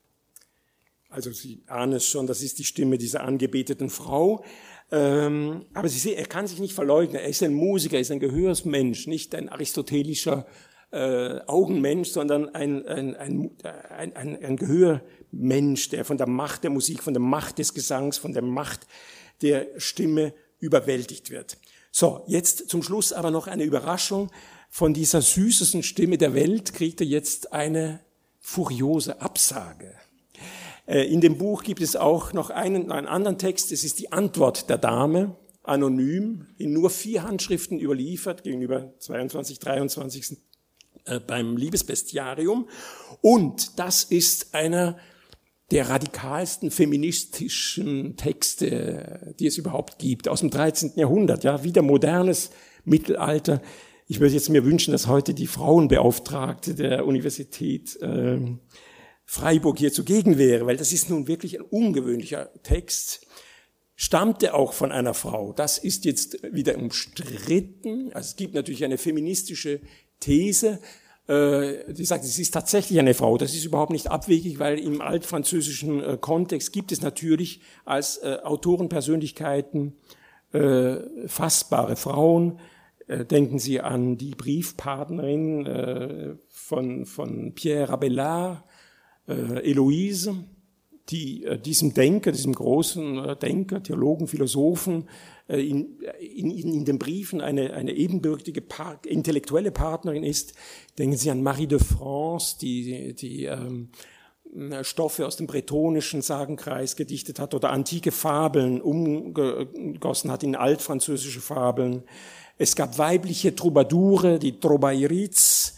Also Sie ahnen es schon, das ist die Stimme dieser angebeteten Frau. Ähm, aber Sie sehen, er kann sich nicht verleugnen. Er ist ein Musiker, er ist ein Gehörsmensch, nicht ein aristotelischer Äh, Augenmensch, sondern ein, ein, ein, ein, ein, ein Gehörmensch, der von der Macht der Musik, von der Macht des Gesangs, von der Macht der Stimme überwältigt wird. So, jetzt zum Schluss aber noch eine Überraschung. Von dieser süßesten Stimme der Welt kriegt er jetzt eine furiose Absage. In dem Buch gibt es auch noch einen, einen anderen Text, es ist die Antwort der Dame, anonym, in nur vier Handschriften überliefert, gegenüber zweiundzwanzig, dreiundzwanzig äh, beim Liebesbestiarium. Und das ist einer der radikalsten feministischen Texte, die es überhaupt gibt, aus dem dreizehnten Jahrhundert, ja, wieder modernes Mittelalter. Ich würde jetzt mir wünschen, dass heute die Frauenbeauftragte der Universität äh, Freiburg hier zugegen wäre, weil das ist nun wirklich ein ungewöhnlicher Text. Stammte auch von einer Frau. Das ist jetzt wieder umstritten. Also es gibt natürlich eine feministische These, äh, die sagt, es ist tatsächlich eine Frau. Das ist überhaupt nicht abwegig, weil im altfranzösischen äh, Kontext gibt es natürlich als äh, Autorenpersönlichkeiten äh, fassbare Frauen. Äh, denken Sie an die Briefpartnerin äh, von, von Pierre Abélard, äh, Eloise, die äh, diesem Denker, diesem großen äh, Denker, Theologen, Philosophen, äh, in, in, in den Briefen eine, eine ebenbürtige Par- intellektuelle Partnerin ist. Denken Sie an Marie de France, die, die ähm, Stoffe aus dem bretonischen Sagenkreis gedichtet hat oder antike Fabeln umgegossen hat in altfranzösische Fabeln. Es gab weibliche Troubadoure, die Trobairiz,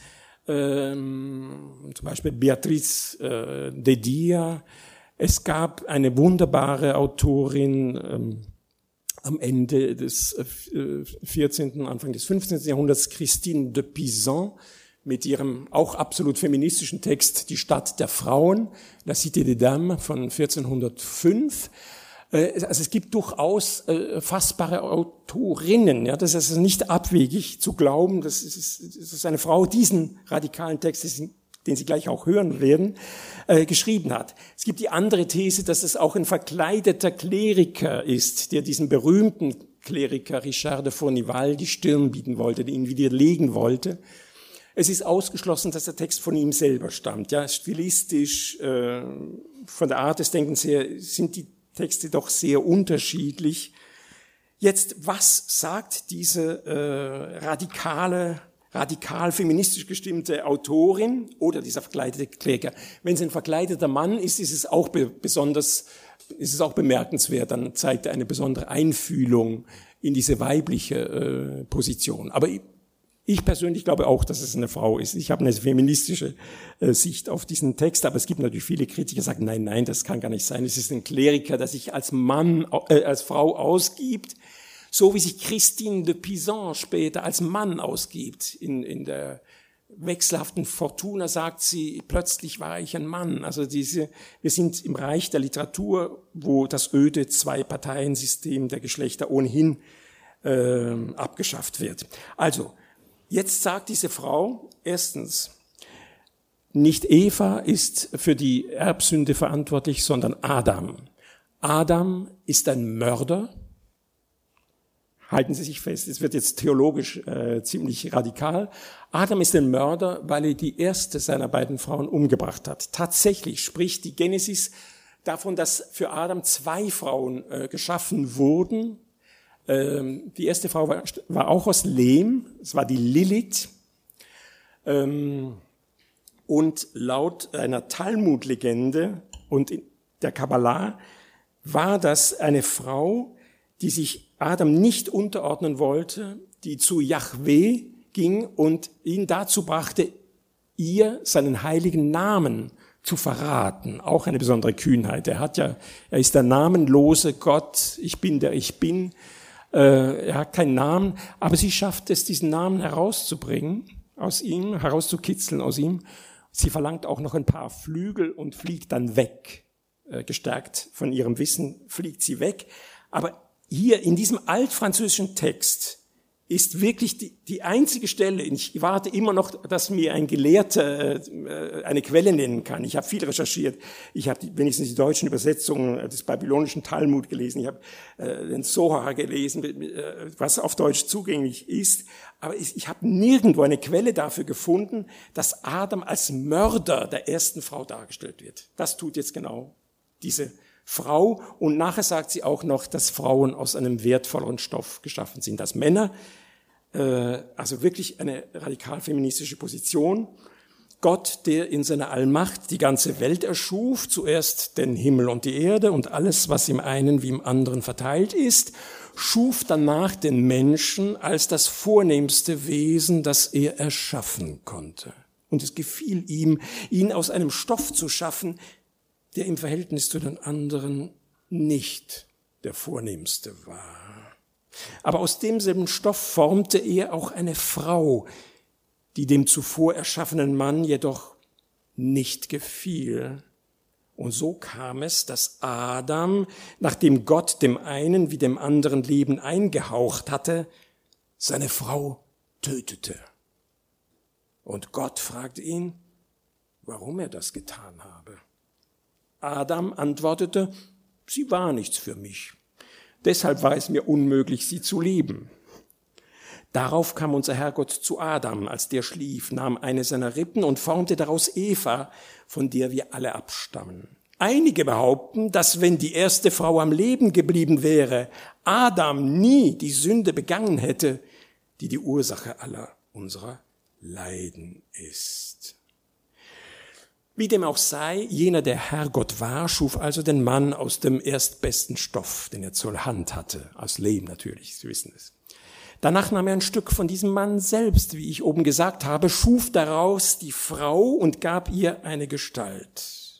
ähm, zum Beispiel Beatrice äh, de Dia. Es gab eine wunderbare Autorin ähm, am Ende des äh, vierzehnten, Anfang des fünfzehnten Jahrhunderts, Christine de Pizan, mit ihrem auch absolut feministischen Text Die Stadt der Frauen, La Cité des Dames von vierzehnhundertfünf. Also es gibt durchaus äh, fassbare Autorinnen. Ja, das ist also nicht abwegig zu glauben, dass, es, dass eine Frau diesen radikalen Text, den Sie gleich auch hören werden, äh, geschrieben hat. Es gibt die andere These, dass es auch ein verkleideter Kleriker ist, der diesen berühmten Kleriker Richard de Fournival die Stirn bieten wollte, ihn widerlegen wollte. Es ist ausgeschlossen, dass der Text von ihm selber stammt. Ja, stilistisch, äh, von der Art des Denkens her sind die Texte doch sehr unterschiedlich. Jetzt, was sagt diese äh, radikale, radikal feministisch gestimmte Autorin oder dieser verkleidete Kläger? Wenn es ein verkleideter Mann ist, ist es auch be- besonders, ist es auch bemerkenswert. Dann zeigt er eine besondere Einfühlung in diese weibliche äh, Position. Aber ich, Ich persönlich glaube auch, dass es eine Frau ist. Ich habe eine feministische äh, Sicht auf diesen Text, aber es gibt natürlich viele Kritiker, die sagen, nein, nein, das kann gar nicht sein. Es ist ein Kleriker, der sich als Mann, äh, als Frau ausgibt, so wie sich Christine de Pizan später als Mann ausgibt. In, in der wechselhaften Fortuna sagt sie, plötzlich war ich ein Mann. Also diese, wir sind im Reich der Literatur, wo das öde Zwei-Parteien-System der Geschlechter ohnehin äh, abgeschafft wird. Also, jetzt sagt diese Frau, erstens, nicht Eva ist für die Erbsünde verantwortlich, sondern Adam. Adam ist ein Mörder. Halten Sie sich fest, es wird jetzt theologisch äh, ziemlich radikal. Adam ist ein Mörder, weil er die erste seiner beiden Frauen umgebracht hat. Tatsächlich spricht die Genesis davon, dass für Adam zwei Frauen äh, geschaffen wurden. Ähm, die erste Frau war, war auch aus Lehm, es war die Lilith. Ähm, und laut einer Talmud-Legende und in der Kabbalah war das eine Frau, die sich Adam nicht unterordnen wollte, die zu Jahwe ging und ihn dazu brachte, ihr seinen heiligen Namen zu verraten. Auch eine besondere Kühnheit. Er hat ja, er ist der namenlose Gott, ich bin der ich bin. Äh, er hat keinen Namen, aber sie schafft es, diesen Namen herauszubringen, aus ihm, herauszukitzeln aus ihm. Sie verlangt auch noch ein paar Flügel und fliegt dann weg. Äh, gestärkt von ihrem Wissen fliegt sie weg. Aber hier in diesem altfranzösischen Text ist wirklich die, die einzige Stelle, ich warte immer noch, dass mir ein Gelehrter äh, eine Quelle nennen kann. Ich habe viel recherchiert, ich habe die, wenigstens die deutschen Übersetzungen des babylonischen Talmud gelesen, ich habe äh, den Zohar gelesen, äh, was auf Deutsch zugänglich ist, aber ich, ich habe nirgendwo eine Quelle dafür gefunden, dass Adam als Mörder der ersten Frau dargestellt wird. Das tut jetzt genau diese Frau, und nachher sagt sie auch noch, dass Frauen aus einem wertvolleren Stoff geschaffen sind als Männer. Äh, also wirklich eine radikal feministische Position. Gott, der in seiner Allmacht die ganze Welt erschuf, zuerst den Himmel und die Erde und alles, was im einen wie im anderen verteilt ist, schuf danach den Menschen als das vornehmste Wesen, das er erschaffen konnte. Und es gefiel ihm, ihn aus einem Stoff zu schaffen, der im Verhältnis zu den anderen nicht der vornehmste war. Aber aus demselben Stoff formte er auch eine Frau, die dem zuvor erschaffenen Mann jedoch nicht gefiel. Und so kam es, dass Adam, nachdem Gott dem einen wie dem anderen Leben eingehaucht hatte, seine Frau tötete. Und Gott fragte ihn, warum er das getan habe. Adam antwortete, sie war nichts für mich. Deshalb war es mir unmöglich, sie zu lieben. Darauf kam unser Herrgott zu Adam, als der schlief, nahm eine seiner Rippen und formte daraus Eva, von der wir alle abstammen. Einige behaupten, dass wenn die erste Frau am Leben geblieben wäre, Adam nie die Sünde begangen hätte, die die Ursache aller unserer Leiden ist. Wie dem auch sei, jener, der Herrgott war, schuf also den Mann aus dem erstbesten Stoff, den er zur Hand hatte, aus Lehm natürlich, Sie wissen es. Danach nahm er ein Stück von diesem Mann selbst, wie ich oben gesagt habe, schuf daraus die Frau und gab ihr eine Gestalt.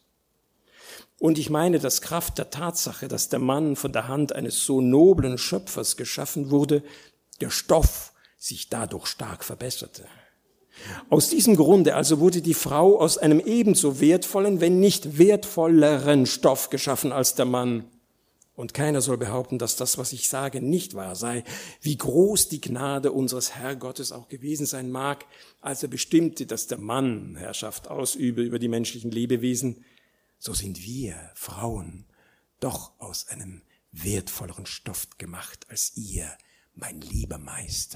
Und ich meine, dass Kraft der Tatsache, dass der Mann von der Hand eines so noblen Schöpfers geschaffen wurde, der Stoff sich dadurch stark verbesserte. Aus diesem Grunde also wurde die Frau aus einem ebenso wertvollen, wenn nicht wertvolleren Stoff geschaffen als der Mann. Und keiner soll behaupten, dass das, was ich sage, nicht wahr sei. Wie groß die Gnade unseres Herrgottes auch gewesen sein mag, als er bestimmte, dass der Mann Herrschaft ausübe über die menschlichen Lebewesen, so sind wir, Frauen, doch aus einem wertvolleren Stoff gemacht als ihr, mein lieber Meister.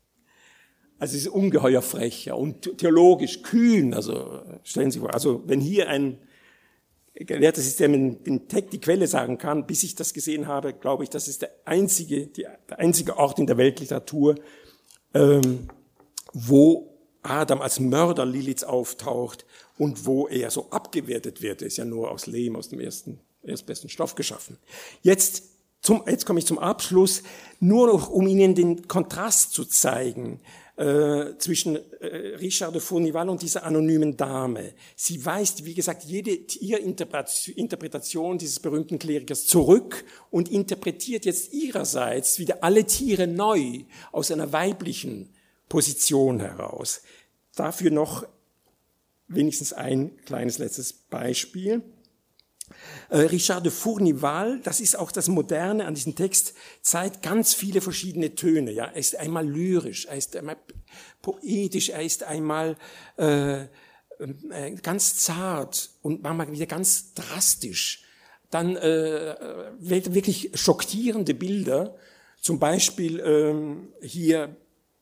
Also es ist ungeheuer frech, ja, und theologisch kühn. Also stellen Sie sich vor, also wenn hier ein gelehrter System den Text, die Quelle sagen kann, bis ich das gesehen habe, glaube ich, das ist der einzige, die, der einzige Ort in der Weltliteratur, ähm, wo Adam als Mörder Liliths auftaucht und wo er so abgewertet wird. Er ist ja nur aus Lehm, aus dem ersten, erstbesten Stoff geschaffen. Jetzt, zum, jetzt komme ich zum Abschluss, nur noch, um Ihnen den Kontrast zu zeigen, Äh, zwischen äh, Richard de Fournival und dieser anonymen Dame. Sie weist, wie gesagt, jede ihre Interpretation dieses berühmten Klerikers zurück und interpretiert jetzt ihrerseits wieder alle Tiere neu aus einer weiblichen Position heraus. Dafür noch wenigstens ein kleines letztes Beispiel. Richard de Fournival, das ist auch das Moderne an diesem Text, zeigt ganz viele verschiedene Töne. Ja, er ist einmal lyrisch, er ist einmal poetisch, er ist einmal äh, ganz zart und manchmal wieder ganz drastisch. Dann äh, wirklich schockierende Bilder, zum Beispiel äh, hier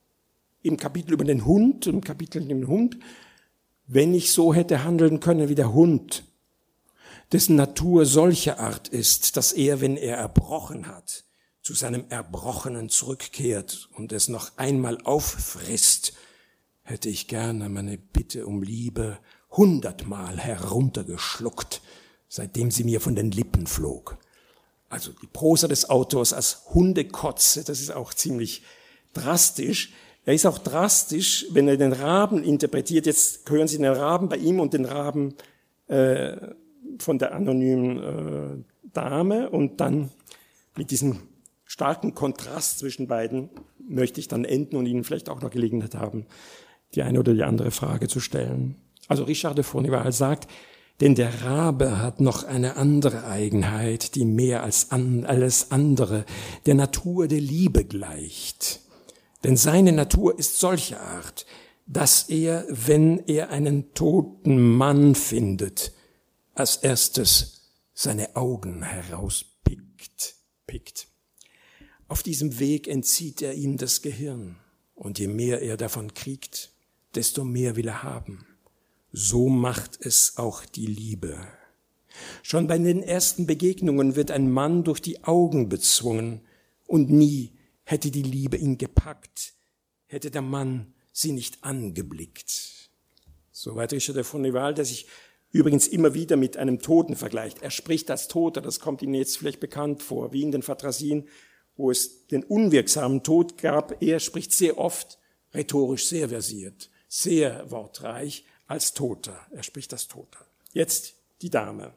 im Kapitel über den Hund, im Kapitel über den Hund, wenn ich so hätte handeln können wie der Hund, dessen Natur solcher Art ist, dass er, wenn er erbrochen hat, zu seinem Erbrochenen zurückkehrt und es noch einmal auffrisst, hätte ich gerne meine Bitte um Liebe hundertmal heruntergeschluckt, seitdem sie mir von den Lippen flog. Also die Prosa des Autors als Hundekotze, das ist auch ziemlich drastisch. Er ist auch drastisch, wenn er den Raben interpretiert. Jetzt hören Sie den Raben bei ihm und den Raben äh, von der anonymen äh, Dame, und dann mit diesem starken Kontrast zwischen beiden möchte ich dann enden und Ihnen vielleicht auch noch Gelegenheit haben, die eine oder die andere Frage zu stellen. Also Richard de Fournival sagt, denn der Rabe hat noch eine andere Eigenheit, die mehr als an, alles andere der Natur der Liebe gleicht. Denn seine Natur ist solcher Art, dass er, wenn er einen toten Mann findet, als erstes seine Augen herauspickt. Pickt. Auf diesem Weg entzieht er ihm das Gehirn. Und je mehr er davon kriegt, desto mehr will er haben. So macht es auch die Liebe. Schon bei den ersten Begegnungen wird ein Mann durch die Augen bezwungen. Und nie hätte die Liebe ihn gepackt, hätte der Mann sie nicht angeblickt. Soweit Richard de Fournival, der sich übrigens immer wieder mit einem Toten vergleicht. Er spricht als Toter, das kommt Ihnen jetzt vielleicht bekannt vor, wie in den Phatrasien, wo es den unwirksamen Tod gab. Er spricht sehr oft, rhetorisch sehr versiert, sehr wortreich, als Toter. Er spricht als Toter. Jetzt die Dame.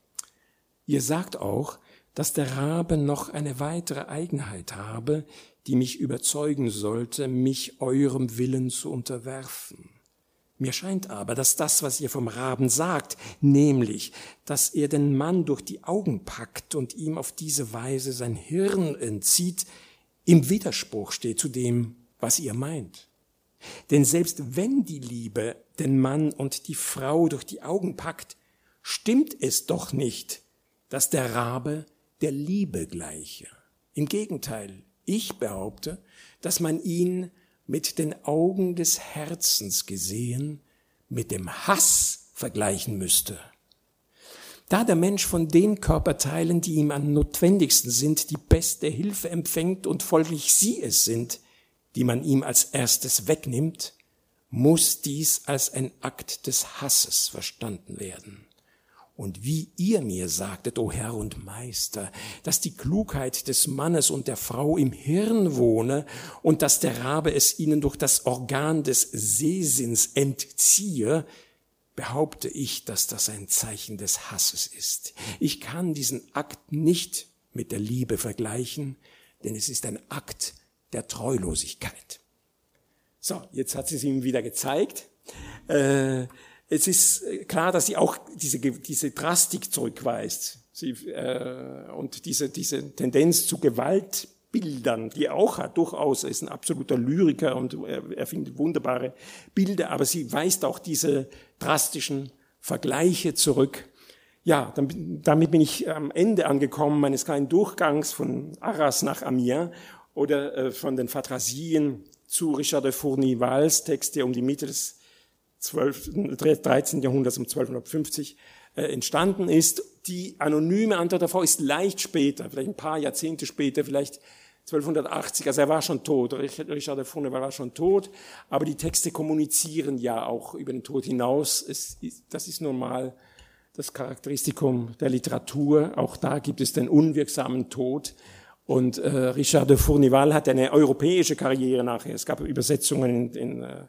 Ihr sagt auch, dass der Rabe noch eine weitere Eigenheit habe, die mich überzeugen sollte, mich eurem Willen zu unterwerfen. Mir scheint aber, dass das, was ihr vom Raben sagt, nämlich, dass er den Mann durch die Augen packt und ihm auf diese Weise sein Hirn entzieht, im Widerspruch steht zu dem, was ihr meint. Denn selbst wenn die Liebe den Mann und die Frau durch die Augen packt, stimmt es doch nicht, dass der Rabe der Liebe gleiche. Im Gegenteil, ich behaupte, dass man ihn mit den Augen des Herzens gesehen, mit dem Hass vergleichen müsste. Da der Mensch von den Körperteilen, die ihm am notwendigsten sind, die beste Hilfe empfängt und folglich sie es sind, die man ihm als erstes wegnimmt, muss dies als ein Akt des Hasses verstanden werden. Und wie ihr mir sagtet, o Herr und Meister, dass die Klugheit des Mannes und der Frau im Hirn wohne und dass der Rabe es ihnen durch das Organ des Sehsinns entziehe, behaupte ich, dass das ein Zeichen des Hasses ist. Ich kann diesen Akt nicht mit der Liebe vergleichen, denn es ist ein Akt der Treulosigkeit. So, jetzt hat sie es ihm wieder gezeigt. Äh, Es ist klar, dass sie auch diese, diese Drastik zurückweist sie, äh, und diese, diese Tendenz zu Gewaltbildern, die er auch hat, durchaus. Er ist ein absoluter Lyriker und er, er findet wunderbare Bilder, aber sie weist auch diese drastischen Vergleiche zurück. Ja, dann, damit bin ich am Ende angekommen meines kleinen Durchgangs von Arras nach Amiens oder äh, von den Phatrasien zu Richard de Fournivals Text, der um die Mitte des dreizehnten Jahrhunderts um zwölfhundertfünfzig äh, entstanden ist. Die anonyme Antwort der Frau ist leicht später, vielleicht ein paar Jahrzehnte später, vielleicht zwölfhundertachtzig, also er war schon tot, Richard, Richard de Fournival war schon tot, aber die Texte kommunizieren ja auch über den Tod hinaus. Es ist, das ist nun mal das Charakteristikum der Literatur, auch da gibt es den unwirksamen Tod. Und äh, Richard de Fournival hat eine europäische Karriere nachher. Es gab Übersetzungen in, in äh,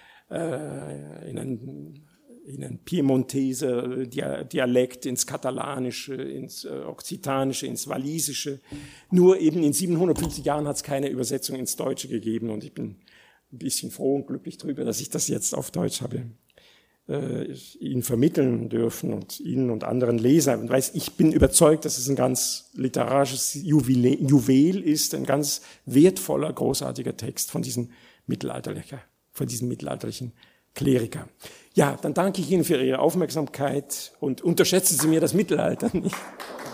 in ein, in ein Piemontese Dialekt, ins Katalanische, ins Okzitanische, ins Walisische. Nur eben in siebenhundertfünfzig Jahren hat es keine Übersetzung ins Deutsche gegeben und ich bin ein bisschen froh und glücklich darüber, dass ich das jetzt auf Deutsch habe äh, Ihnen vermitteln dürfen und Ihnen und anderen Lesern. Weil ich bin überzeugt, dass es ein ganz literarisches Juwel, Juwel ist, ein ganz wertvoller, großartiger Text von diesem mittelalterlichen von diesem mittelalterlichen Kleriker. Ja, dann danke ich Ihnen für Ihre Aufmerksamkeit und unterschätzen Sie mir das Mittelalter nicht.